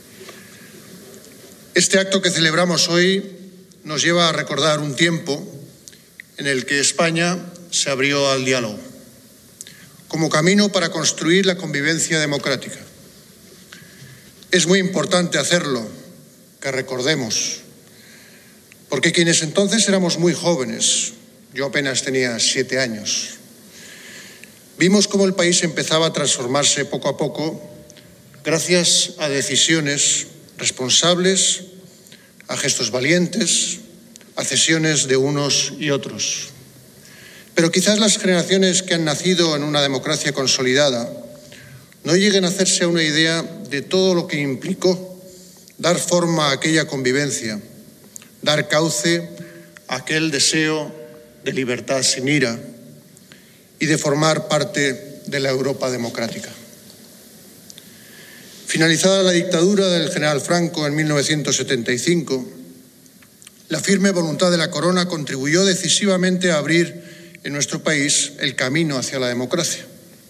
Este acto que celebramos hoy nos lleva a recordar un tiempo en el que España se abrió al diálogo, como camino para construir la convivencia democrática. Es muy importante hacerlo, que recordemos, porque quienes entonces éramos muy jóvenes, yo apenas tenía siete años, vimos cómo el país empezaba a transformarse poco a poco gracias a decisiones responsables, a gestos valientes, a cesiones de unos y otros. Pero quizás las generaciones que han nacido en una democracia consolidada no lleguen a hacerse a una idea de todo lo que implicó dar forma a aquella convivencia, dar cauce a aquel deseo de libertad sin ira y de formar parte de la Europa democrática. Finalizada la dictadura del general Franco en mil novecientos setenta y cinco, la firme voluntad de la Corona contribuyó decisivamente a abrir en nuestro país el camino hacia la democracia.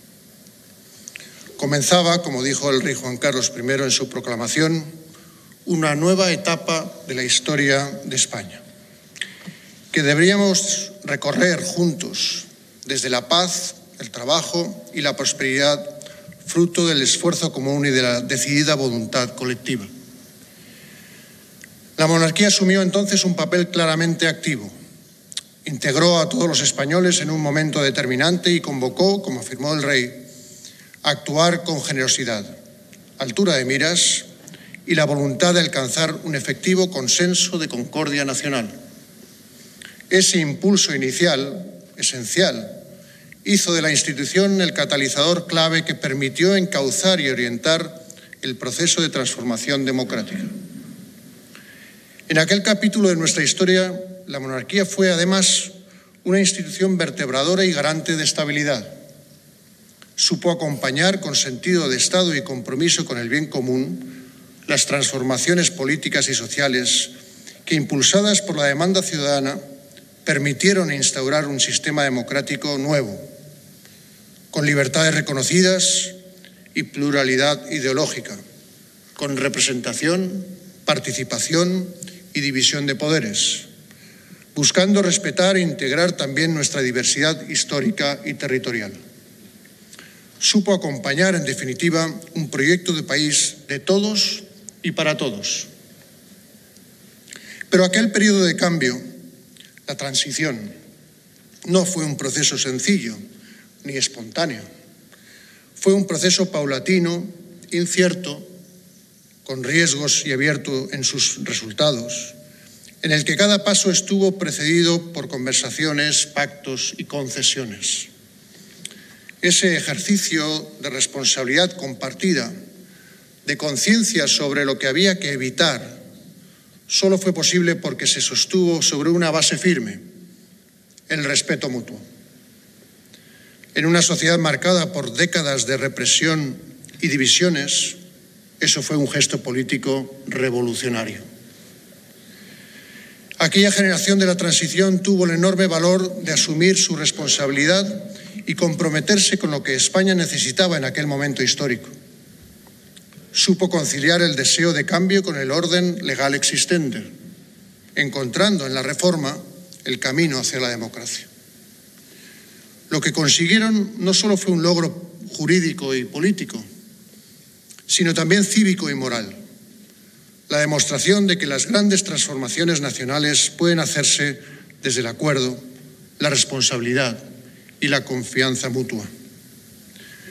Comenzaba, como dijo el rey Juan Carlos primero en su proclamación, una nueva etapa de la historia de España, que deberíamos recorrer juntos desde la paz, el trabajo y la prosperidad, fruto del esfuerzo común y de la decidida voluntad colectiva. La monarquía asumió entonces un papel claramente activo. Integró a todos los españoles en un momento determinante y convocó, como afirmó el rey, a actuar con generosidad, altura de miras y la voluntad de alcanzar un efectivo consenso de concordia nacional. Ese impulso inicial, esencial, hizo de la institución el catalizador clave que permitió encauzar y orientar el proceso de transformación democrática. En aquel capítulo de nuestra historia, la monarquía fue además una institución vertebradora y garante de estabilidad. Supo acompañar con sentido de Estado y compromiso con el bien común las transformaciones políticas y sociales que, impulsadas por la demanda ciudadana, permitieron instaurar un sistema democrático nuevo, con libertades reconocidas y pluralidad ideológica, con representación, participación y división de poderes, buscando respetar e integrar también nuestra diversidad histórica y territorial. Supo acompañar, en definitiva, un proyecto de país de todos y para todos. Pero aquel periodo de cambio, la transición, no fue un proceso sencillo ni espontáneo. Fue un proceso paulatino, incierto, con riesgos y abierto en sus resultados, en el que cada paso estuvo precedido por conversaciones, pactos y concesiones. Ese ejercicio de responsabilidad compartida, de conciencia sobre lo que había que evitar, solo fue posible porque se sostuvo sobre una base firme, el respeto mutuo. En una sociedad marcada por décadas de represión y divisiones, eso fue un gesto político revolucionario. Aquella generación de la transición tuvo el enorme valor de asumir su responsabilidad y comprometerse con lo que España necesitaba en aquel momento histórico. Supo conciliar el deseo de cambio con el orden legal existente, encontrando en la reforma el camino hacia la democracia. Lo que consiguieron no solo fue un logro jurídico y político, sino también cívico y moral. La demostración de que las grandes transformaciones nacionales pueden hacerse desde el acuerdo, la responsabilidad y la confianza mutua.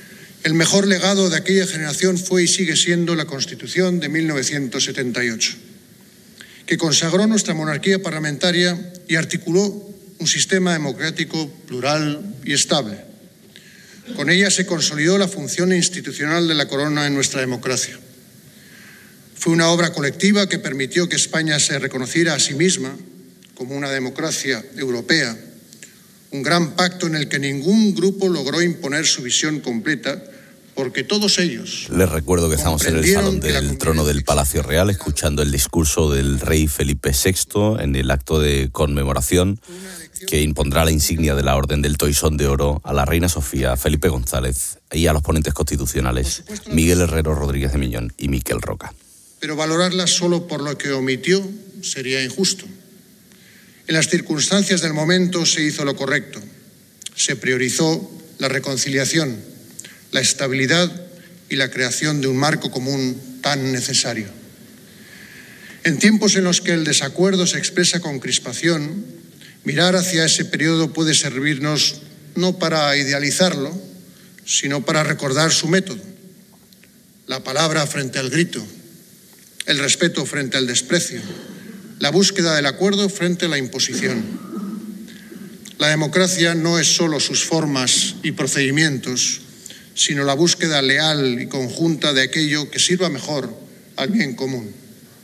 El mejor legado de aquella generación fue y sigue siendo la Constitución de mil novecientos setenta y ocho, que consagró nuestra monarquía parlamentaria y articuló un sistema democrático plural y estable. Con ella se consolidó la función institucional de la corona en nuestra democracia. Fue una obra colectiva que permitió que España se reconociera a sí misma como una democracia europea, un gran pacto en el que ningún grupo logró imponer su visión completa, porque todos ellos... Les recuerdo que estamos en el salón del trono del Palacio Real, escuchando el discurso del rey Felipe sexto en el acto de conmemoración que impondrá la insignia de la Orden del Toisón de Oro a la reina Sofía, Felipe González y a los ponentes constitucionales Miguel Herrero Rodríguez de Miñón y Miquel Roca. Pero valorarla solo por lo que omitió sería injusto. En las circunstancias del momento se hizo lo correcto. Se priorizó la reconciliación, la estabilidad y la creación de un marco común tan necesario. En tiempos en los que el desacuerdo se expresa con crispación, mirar hacia ese periodo puede servirnos no para idealizarlo, sino para recordar su método. La palabra frente al grito, el respeto frente al desprecio, la búsqueda del acuerdo frente a la imposición. La democracia no es solo sus formas y procedimientos, sino la búsqueda leal y conjunta de aquello que sirva mejor al bien común.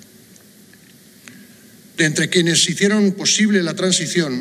De entre quienes hicieron posible la transición,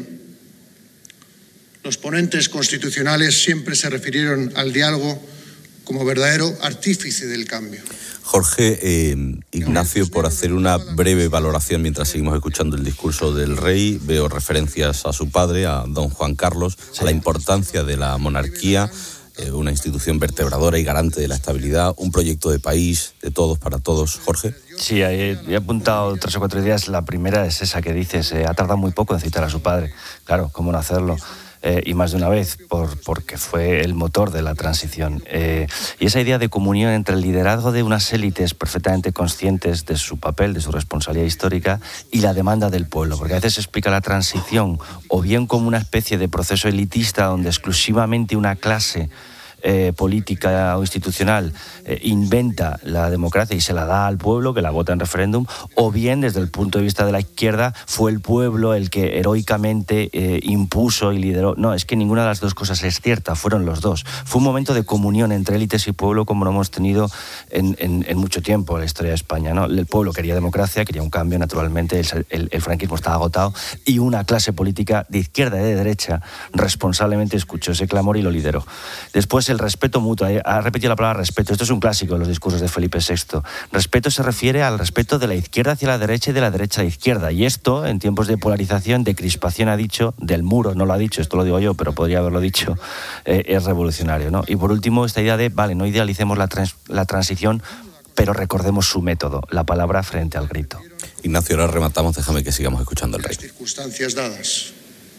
los ponentes constitucionales siempre se refirieron al diálogo como verdadero artífice del cambio. Jorge, eh, Ignacio, por hacer una breve valoración mientras seguimos escuchando el discurso del rey, veo referencias a su padre, a don Juan Carlos, a la importancia de la monarquía, eh, una institución vertebradora y garante de la estabilidad, un proyecto de país, de todos para todos. Jorge. Sí, he, he apuntado tres o cuatro ideas. La primera es esa que dices, eh, ha tardado muy poco en citar a su padre. Claro, ¿cómo no hacerlo? Eh, y más de una vez, por, porque fue el motor de la transición. Eh, y esa idea de comunión entre el liderazgo de unas élites perfectamente conscientes de su papel, de su responsabilidad histórica, y la demanda del pueblo. Porque a veces se explica la transición o bien como una especie de proceso elitista donde exclusivamente una clase Eh, política o institucional eh, inventa la democracia y se la da al pueblo que la vota en referéndum, o bien desde el punto de vista de la izquierda fue el pueblo el que heroicamente eh, impuso y lideró. No, es que ninguna de las dos cosas es cierta, fueron los dos. Fue un momento de comunión entre élites y pueblo como no hemos tenido en, en, en mucho tiempo en la historia de España, ¿no? El pueblo quería democracia, quería un cambio, naturalmente, el, el, el franquismo estaba agotado y una clase política de izquierda y de derecha responsablemente escuchó ese clamor y lo lideró. Después el respeto mutuo, ha repetido la palabra respeto, esto es un clásico de los discursos de Felipe sexto. Respeto se refiere al respeto de la izquierda hacia la derecha y de la derecha a la izquierda, y esto en tiempos de polarización, de crispación, ha dicho, del muro, no lo ha dicho, esto lo digo yo, pero podría haberlo dicho, eh, es revolucionario, ¿no? Y por último, esta idea de, vale, no idealicemos la, trans, la transición, pero recordemos su método, la palabra frente al grito. Ignacio, ahora rematamos, déjame que sigamos escuchando al rey. Las circunstancias dadas.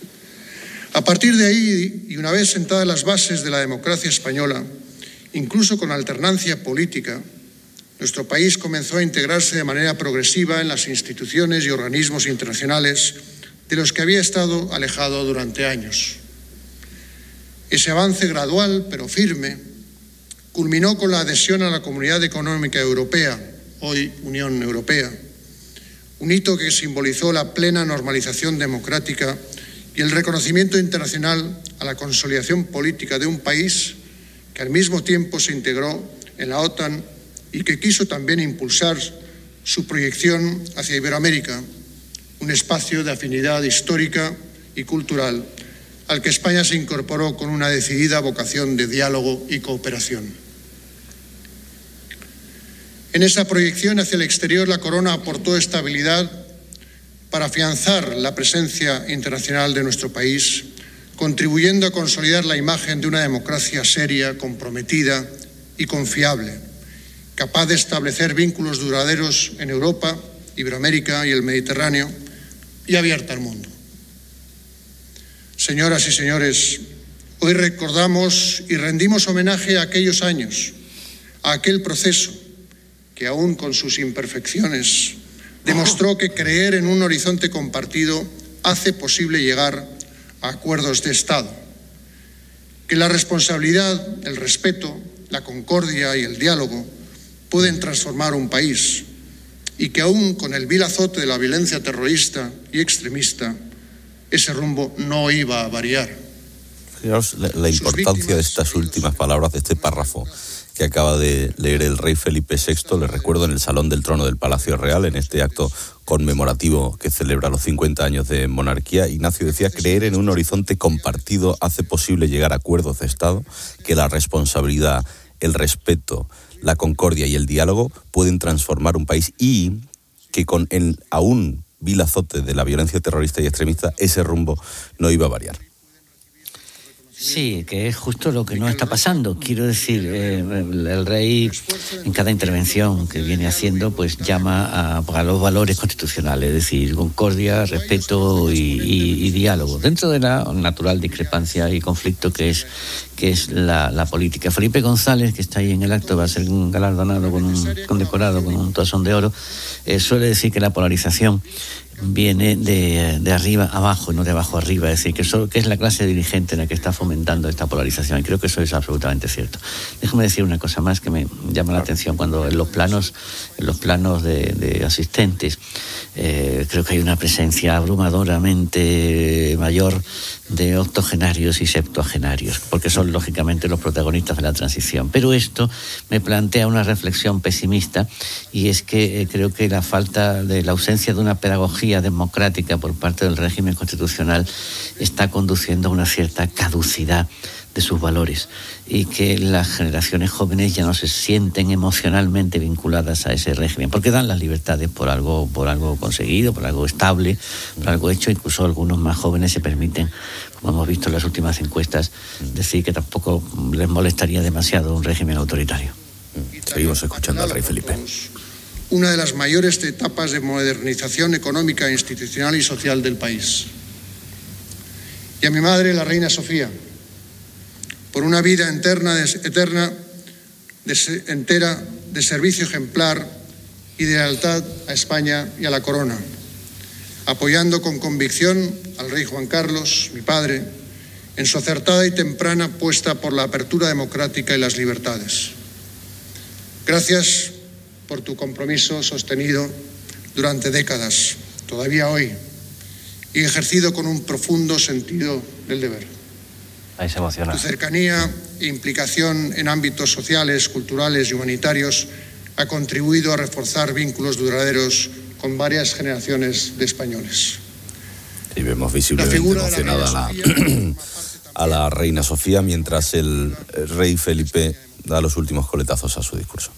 A partir de ahí, y una vez sentadas las bases de la democracia española, incluso con alternancia política, nuestro país comenzó a integrarse de manera progresiva en las instituciones y organismos internacionales de los que había estado alejado durante años. Ese avance gradual, pero firme, culminó con la adhesión a la Comunidad Económica Europea, hoy Unión Europea, un hito que simbolizó la plena normalización democrática y el reconocimiento internacional a la consolidación política de un país que al mismo tiempo se integró en la OTAN y que quiso también impulsar su proyección hacia Iberoamérica, un espacio de afinidad histórica y cultural al que España se incorporó con una decidida vocación de diálogo y cooperación. En esa proyección hacia el exterior, la corona aportó estabilidad para afianzar la presencia internacional de nuestro país, contribuyendo a consolidar la imagen de una democracia seria, comprometida y confiable, capaz de establecer vínculos duraderos en Europa, Iberoamérica y el Mediterráneo, y abierta al mundo. Señoras y señores, hoy recordamos y rendimos homenaje a aquellos años, a aquel proceso que, aún con sus imperfecciones, demostró que creer en un horizonte compartido hace posible llegar a acuerdos de Estado, que la responsabilidad, el respeto la concordia y el diálogo pueden transformar un país y que aún con el vil azote de la violencia terrorista y extremista, ese rumbo no iba a variar. Fijaos la, la importancia de estas últimas palabras, de este párrafo que acaba de leer el rey Felipe sexto. Les recuerdo, en el Salón del Trono del Palacio Real, en este acto conmemorativo que celebra los cincuenta años de monarquía, Ignacio decía: creer en un horizonte compartido hace posible llegar a acuerdos de Estado, que la responsabilidad, el respeto, la concordia y el diálogo pueden transformar un país, y que con el aún vil azote de la violencia terrorista y extremista, ese rumbo no iba a variar. Sí, que es justo lo que no está pasando. Quiero decir, eh, el, el rey en cada intervención que viene haciendo pues llama a, a los valores constitucionales, es decir, concordia, respeto y, y, y diálogo, dentro de la natural discrepancia y conflicto que es que es la, la política. Felipe González, que está ahí en el acto, va a ser galardonado con un condecorado con un toisón de oro, eh, suele decir que la polarización viene de, de arriba abajo y no de abajo arriba, es decir, que, eso, que es la clase dirigente la que está fomentando esta polarización, y creo que eso es absolutamente cierto. Déjame decir una cosa más que me llama la atención. Cuando en los planos en los planos de, de asistentes eh, creo que hay una presencia abrumadoramente mayor de octogenarios y septuagenarios, porque son lógicamente los protagonistas de la transición. Pero esto me plantea una reflexión pesimista, y es que eh, creo que la falta de la ausencia de una pedagogía democrática por parte del régimen constitucional está conduciendo a una cierta caducidad de sus valores, y que las generaciones jóvenes ya no se sienten emocionalmente vinculadas a ese régimen, porque dan las libertades por algo, por algo conseguido, por algo estable, por algo hecho. Incluso algunos más jóvenes se permiten, como hemos visto en las últimas encuestas, decir que tampoco les molestaría demasiado un régimen autoritario. Seguimos escuchando al rey Felipe. Una de las mayores etapas de modernización económica, institucional y social del país. Y a mi madre, la reina Sofía, por una vida eterna, de, eterna de, entera de servicio ejemplar y de lealtad a España y a la corona, apoyando con convicción al rey Juan Carlos, mi padre, en su acertada y temprana apuesta por la apertura democrática y las libertades. Gracias por tu compromiso sostenido durante décadas, todavía hoy, y ejercido con un profundo sentido del deber. Ahí se emociona. Tu cercanía e implicación en ámbitos sociales, culturales y humanitarios ha contribuido a reforzar vínculos duraderos con varias generaciones de españoles. Y vemos visiblemente emocionada a la, a la reina Sofía, mientras el rey Felipe da los últimos coletazos a su discurso.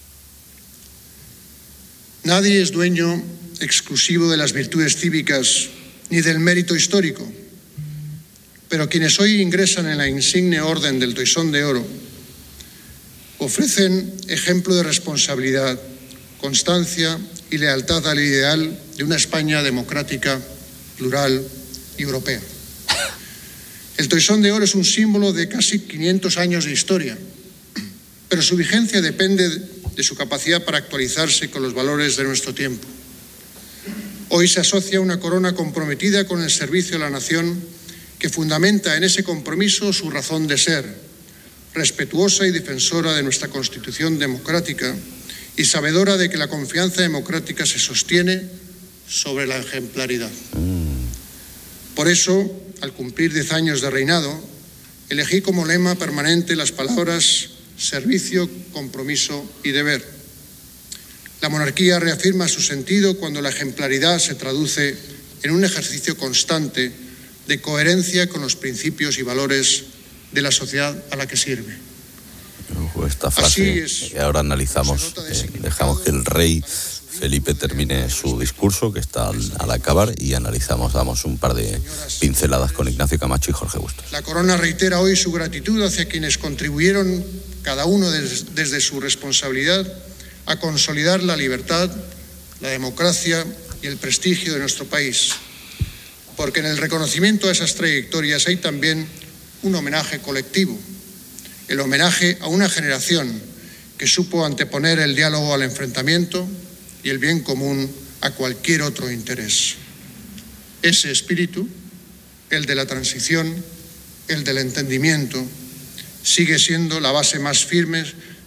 Nadie es dueño exclusivo de las virtudes cívicas ni del mérito histórico, pero quienes hoy ingresan en la insigne orden del Toisón de Oro ofrecen ejemplo de responsabilidad, constancia y lealtad al ideal de una España democrática, plural y europea. El Toisón de Oro es un símbolo de casi quinientos años de historia, pero su vigencia depende de de su capacidad para actualizarse con los valores de nuestro tiempo. Hoy se asocia una corona comprometida con el servicio a la nación, que fundamenta en ese compromiso su razón de ser, respetuosa y defensora de nuestra Constitución democrática y sabedora de que la confianza democrática se sostiene sobre la ejemplaridad. Por eso, al cumplir diez años de reinado, elegí como lema permanente las palabras servicio, compromiso y deber. La monarquía reafirma su sentido cuando la ejemplaridad se traduce en un ejercicio constante de coherencia con los principios y valores de la sociedad a la que sirve. Esta frase que ahora analizamos, eh, dejamos que el rey Felipe termine su discurso, que está al, al acabar, y analizamos, damos un par de pinceladas con Ignacio Camacho y Jorge Bustos. La corona reitera hoy su gratitud hacia quienes contribuyeron, cada uno des, desde su responsabilidad, a consolidar la libertad, la democracia y el prestigio de nuestro país. Porque en el reconocimiento a esas trayectorias hay también un homenaje colectivo, el homenaje a una generación que supo anteponer el diálogo al enfrentamiento y el bien común a cualquier otro interés. Ese espíritu, el de la transición, el del entendimiento, sigue siendo la base más firme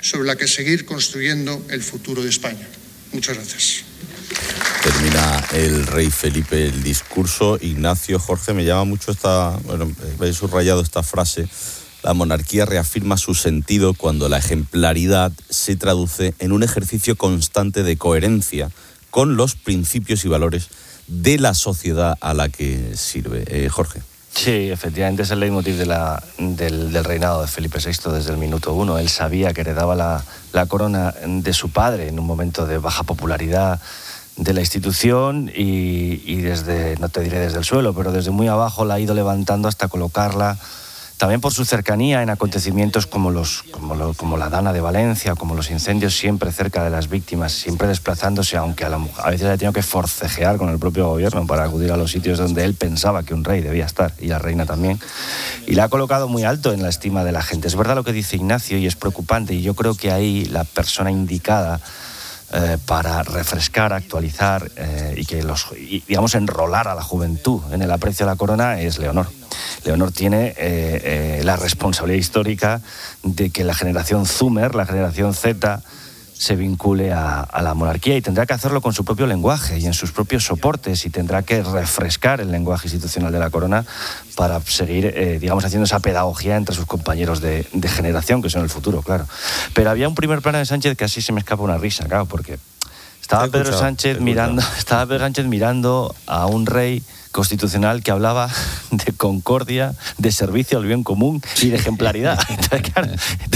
sobre la que seguir construyendo el futuro de España. Muchas gracias. Termina el rey Felipe el discurso. Ignacio, Jorge, me llama mucho esta, bueno, he subrayado esta frase: la monarquía reafirma su sentido cuando la ejemplaridad se traduce en un ejercicio constante de coherencia con los principios y valores de la sociedad a la que sirve. Eh, Jorge. Sí, efectivamente es el leitmotiv de la, del, del reinado de Felipe sexto desde el minuto uno. Él sabía que heredaba la, la corona de su padre en un momento de baja popularidad de la institución y, y desde, no te diré desde el suelo, pero desde muy abajo la ha ido levantando hasta colocarla, también por su cercanía en acontecimientos como, los, como, lo, como la Dana de Valencia, como los incendios, siempre cerca de las víctimas, siempre desplazándose, aunque a, la, a veces ha tenido que forcejear con el propio gobierno para acudir a los sitios donde él pensaba que un rey debía estar, y la reina también, y la ha colocado muy alto en la estima de la gente. Es verdad lo que dice Ignacio y es preocupante, y yo creo que ahí la persona indicada Eh, para refrescar, actualizar eh, y que los, y, digamos, enrolar a la juventud en el aprecio a la corona es Leonor. Leonor tiene eh, eh, la responsabilidad histórica de que la generación Zoomer, la generación Z, se vincule a, a la monarquía, y tendrá que hacerlo con su propio lenguaje y en sus propios soportes, y tendrá que refrescar el lenguaje institucional de la corona para seguir, eh, digamos, haciendo esa pedagogía entre sus compañeros de, de generación, que son el futuro, claro. Pero había un primer plano de Sánchez que así se me escapa una risa, claro, porque estaba Pedro Sánchez mirando, estaba Pedro Sánchez mirando a un rey constitucional que hablaba de concordia, de servicio al bien común y de ejemplaridad. Entonces, claro,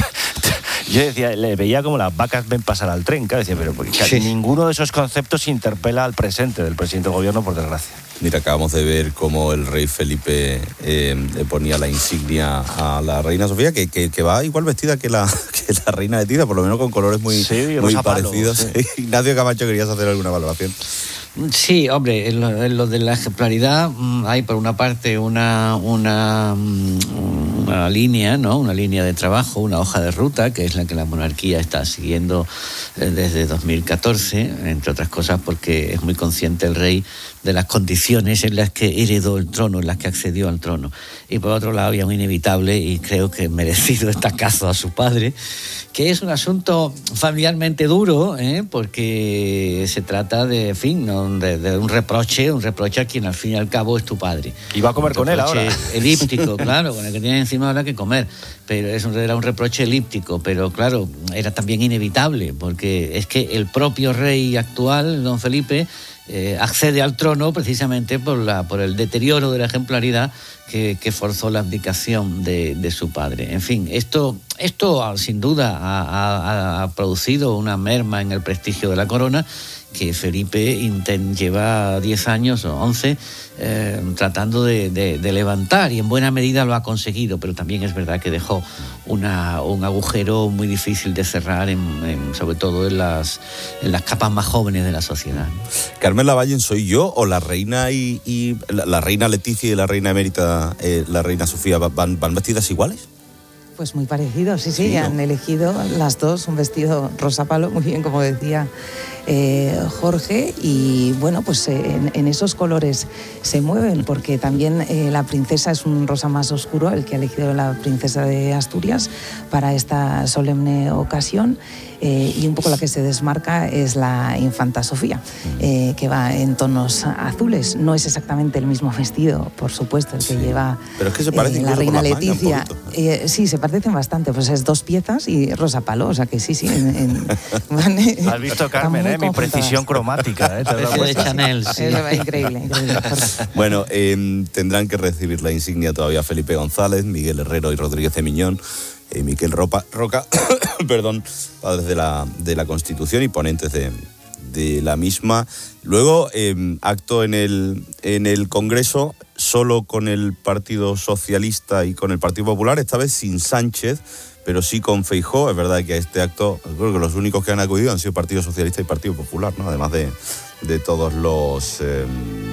yo decía, le veía como las vacas ven pasar al tren, claro, decía, pero porque sí. Ninguno de esos conceptos interpela al presente del presidente del gobierno, por desgracia. Mira, acabamos de ver cómo el rey Felipe eh, le ponía la insignia a la reina Sofía, que, que, que va igual vestida que la, que la reina Letizia, por lo menos con colores muy, sí, muy palo, parecidos. Sí. Ignacio Camacho, ¿querías hacer alguna valoración? Sí, hombre, en lo, en lo de la ejemplaridad hay por una parte una, una, una línea, ¿no? Una línea de trabajo, una hoja de ruta, que es la que la monarquía está siguiendo desde dos mil catorce, entre otras cosas porque es muy consciente el rey de las condiciones en las que heredó el trono, en las que accedió al trono. Y por otro lado había un inevitable, y creo que merecido estacazo a su padre, que es un asunto familiarmente duro, ¿eh? Porque se trata de, en fin, ¿no? de, de un reproche, un reproche a quien al fin y al cabo es tu padre. Y va a comer con él ahora. Elíptico, claro, con el que tiene encima ahora que comer. Pero es un, era un reproche elíptico, pero claro, era también inevitable, porque es que el propio rey actual, don Felipe, Eh, accede al trono precisamente por, la, por el deterioro de la ejemplaridad que, que forzó la abdicación de, de su padre. En fin, esto, esto sin duda ha, ha, ha producido una merma en el prestigio de la corona, que Felipe intent, lleva diez años o once eh, tratando de, de, de levantar, y en buena medida lo ha conseguido, pero también es verdad que dejó una, un agujero muy difícil de cerrar, en, en, sobre todo en las, en las capas más jóvenes de la sociedad. Carmen Lavallen, ¿soy yo o la reina y, y la, la reina Letizia y la reina emérita, eh, la reina Sofía, van, van vestidas iguales? Pues muy parecido, sí, sí, sí, ¿no? Han elegido las dos un vestido rosa palo, muy bien, como decía eh, Jorge, y bueno, pues eh, en, en esos colores se mueven, porque también eh, la princesa es un rosa más oscuro, el que ha elegido la princesa de Asturias para esta solemne ocasión, eh, y un poco la que se desmarca es la infanta Sofía, eh, que va en tonos azules. No es exactamente el mismo vestido, por supuesto, el que sí. lleva Pero es que se parece eh, la reina Letizia. Eh, sí, se parecen bastante, pues es dos piezas y rosa palo, o sea que sí, sí. En, en, van, Has visto, Carmen, eh, mi precisión cromática. Eh, de Chanel, sí. Es increíble, increíble. Bueno, eh, tendrán que recibir la insignia todavía Felipe González, Miguel Herrero y Rodríguez de Miñón, eh, Miquel Ropa, Roca, perdón, padres de la, de la Constitución y ponentes de, de la misma. Luego, eh, acto en el, en el Congreso, solo con el Partido Socialista y con el Partido Popular, esta vez sin Sánchez, pero sí con Feijóo. Es verdad que a este acto, creo que los únicos que han acudido han sido Partido Socialista y Partido Popular, ¿no? Además de, de todos los eh,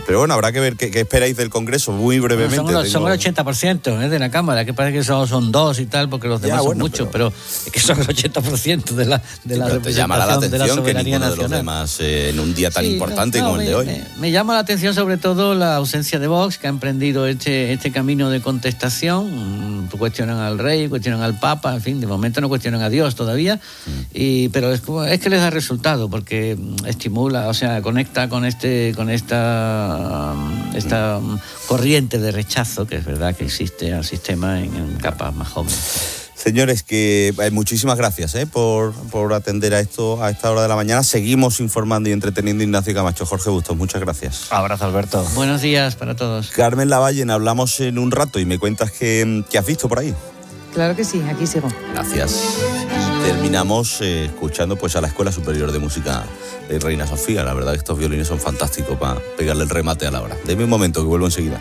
pero bueno, habrá que ver qué, qué esperáis del Congreso, muy brevemente. Son, los, tengo... son el ochenta por ciento ¿eh? de la Cámara, que parece que solo son dos y tal, porque los demás ya, bueno, son muchos, pero... pero es que son el ochenta por ciento de la, de la pero representación te llamará la atención de la soberanía que ninguno nacional. De los demás, eh, en un día tan sí, importante no, no, como me, el de hoy. Me, me llama la atención sobre todo la ausencia de Vox, que ha emprendido este, este camino de contestación. Cuestionan al rey, cuestionan al Papa, en fin, de momento no cuestionan a Dios todavía, mm. y, pero es, es que les da resultado, porque estimula, o sea, conecta con este con esta, esta mm. corriente de rechazo, que es verdad que existe al sistema en, en capas más jóvenes. Señores, que eh, muchísimas gracias eh, por, por atender a esto a esta hora de la mañana. Seguimos informando y entreteniendo. Ignacio Camacho, Jorge Bustos, muchas gracias. Abrazo, Alberto. Buenos días para todos. Carmen Lavallen, hablamos en un rato y me cuentas qué, qué has visto por ahí. Claro que sí, aquí sigo. Gracias. Terminamos eh, escuchando pues a la Escuela Superior de Música de Reina Sofía. La verdad que estos violines son fantásticos para pegarle el remate a la hora. Deme un momento que vuelvo enseguida.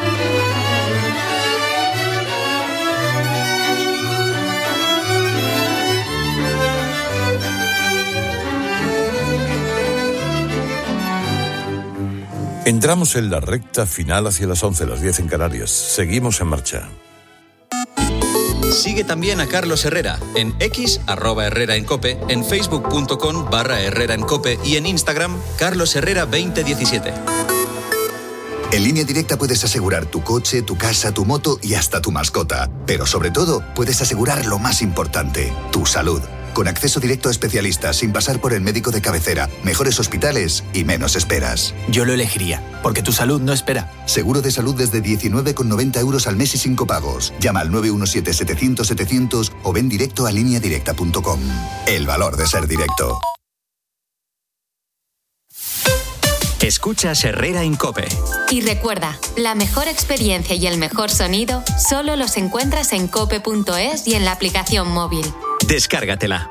Entramos en la recta final hacia las once, las diez en Canarias. Seguimos en marcha. Sigue también a Carlos Herrera en X, arroba Herrera en Cope, en facebook.com barra Herrera en Cope y en Instagram, Carlos Herrera veinte diecisiete. En Línea Directa puedes asegurar tu coche, tu casa, tu moto y hasta tu mascota. Pero sobre todo, puedes asegurar lo más importante, tu salud. Con acceso directo a especialistas, sin pasar por el médico de cabecera, mejores hospitales y menos esperas. Yo lo elegiría, porque tu salud no espera. Seguro de salud desde diecinueve con noventa euros al mes y sin copagos. Llama al nueve uno siete, setecientos, setecientos o ven directo a línea directa punto com. El valor de ser directo. Escuchas Herrera en Cope. Y recuerda, la mejor experiencia y el mejor sonido solo los encuentras en cope punto es y en la aplicación móvil. Descárgatela.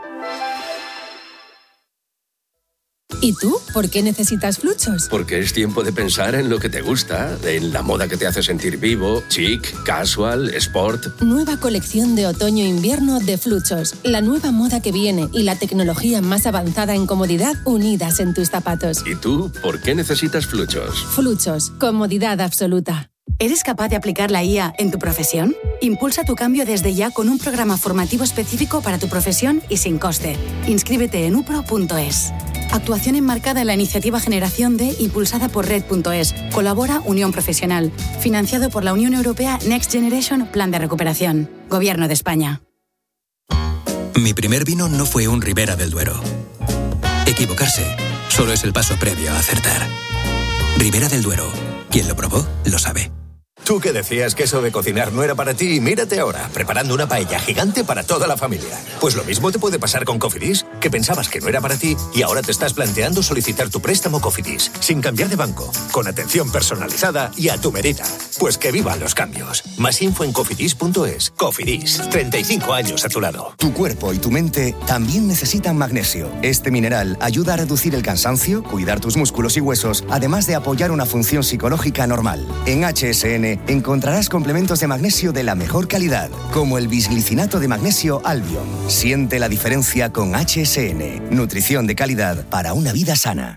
¿Y tú? ¿Por qué necesitas Fluchos? Porque es tiempo de pensar en lo que te gusta, en la moda que te hace sentir vivo, chic, casual, sport. Nueva colección de otoño-invierno de Fluchos. La nueva moda que viene y la tecnología más avanzada en comodidad unidas en tus zapatos. ¿Y tú? ¿Por qué necesitas Fluchos? Fluchos. Comodidad absoluta. ¿Eres capaz de aplicar la I A en tu profesión? Impulsa tu cambio desde ya con un programa formativo específico para tu profesión y sin coste. Inscríbete en u p r o punto es. Actuación enmarcada en la iniciativa Generación D, impulsada por red punto es. Colabora Unión Profesional. Financiado por la Unión Europea Next Generation Plan de Recuperación. Gobierno de España. Mi primer vino no fue un Ribera del Duero. Equivocarse solo es el paso previo a acertar. Ribera del Duero. Quien lo probó, lo sabe. Tú que decías que eso de cocinar no era para ti, mírate ahora, preparando una paella gigante para toda la familia. Pues lo mismo te puede pasar con Cofidis, que pensabas que no era para ti y ahora te estás planteando solicitar tu préstamo Cofidis, sin cambiar de banco, con atención personalizada y a tu medida. Pues que vivan los cambios. Más info en cofidis punto es. Cofidis, treinta y cinco años a tu lado. Tu cuerpo y tu mente también necesitan magnesio. Este mineral ayuda a reducir el cansancio, cuidar tus músculos y huesos, además de apoyar una función psicológica normal. En H S N encontrarás complementos de magnesio de la mejor calidad, como el bisglicinato de magnesio Albion. Siente la diferencia con H S N. Nutrición de calidad para una vida sana.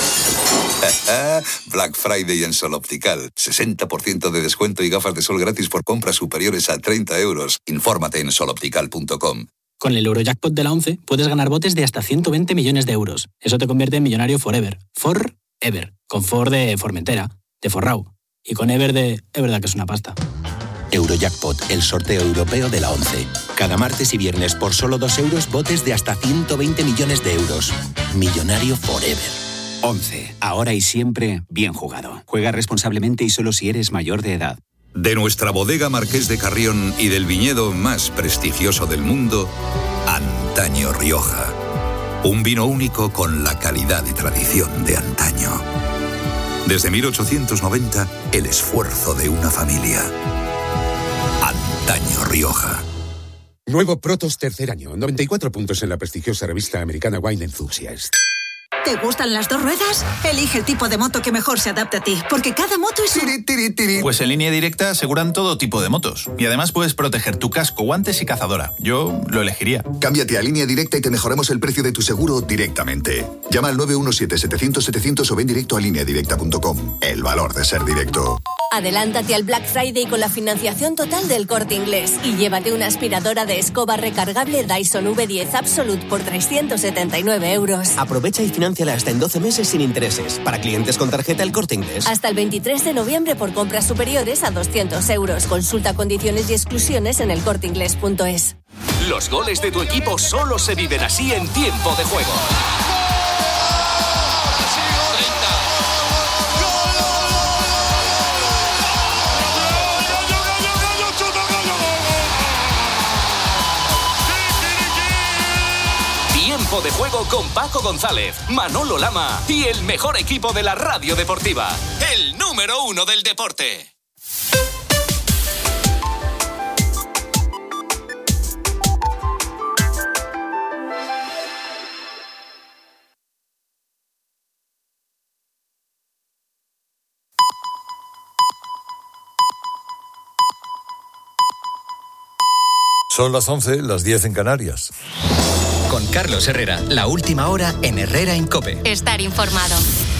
Black Friday en Sol Optical. sesenta por ciento de descuento y gafas de sol gratis por compras superiores a treinta euros. Infórmate en sol optical punto com. Con el Eurojackpot de la once puedes ganar botes de hasta ciento veinte millones de euros. Eso te convierte en millonario forever. Forever. Con For de Formentera, de Forrau. Y con Ever de... es verdad que es una pasta. Eurojackpot, el sorteo europeo de la once. Cada martes y viernes por solo dos euros, botes de hasta ciento veinte millones de euros. Millonario forever. once. Ahora y siempre, bien jugado. Juega responsablemente y solo si eres mayor de edad. De nuestra bodega Marqués de Carrión y del viñedo más prestigioso del mundo, Antaño Rioja. Un vino único con la calidad y tradición de antaño. Desde mil ochocientos noventa, el esfuerzo de una familia. Antaño Rioja. Nuevo Protos tercer año, noventa y cuatro puntos en la prestigiosa revista americana Wine Enthusiast. ¿Te gustan las dos ruedas? Elige el tipo de moto que mejor se adapte a ti, porque cada moto es un... Pues en Línea Directa aseguran todo tipo de motos. Y además puedes proteger tu casco, guantes y cazadora. Yo lo elegiría. Cámbiate a Línea Directa y te mejoramos el precio de tu seguro directamente. Llama al nueve uno siete, setecientos, setecientos o ven directo a línea directa punto com. El valor de ser directo. Adelántate al Black Friday con la financiación total del Corte Inglés y llévate una aspiradora de escoba recargable Dyson V diez Absolute por trescientos setenta y nueve euros. Aprovecha y finánciala hasta en doce meses sin intereses. Para clientes con tarjeta El Corte Inglés. Hasta el veintitrés de noviembre por compras superiores a doscientos euros. Consulta condiciones y exclusiones en el corte inglés punto es. Los goles de tu equipo solo se viven así en Tiempo de Juego. Tiempo de Juego con Paco González, Manolo Lama y el mejor equipo de la radio deportiva, el número uno del deporte. Son las once, las diez en Canarias. Con Carlos Herrera, la última hora en Herrera en COPE. Estar informado.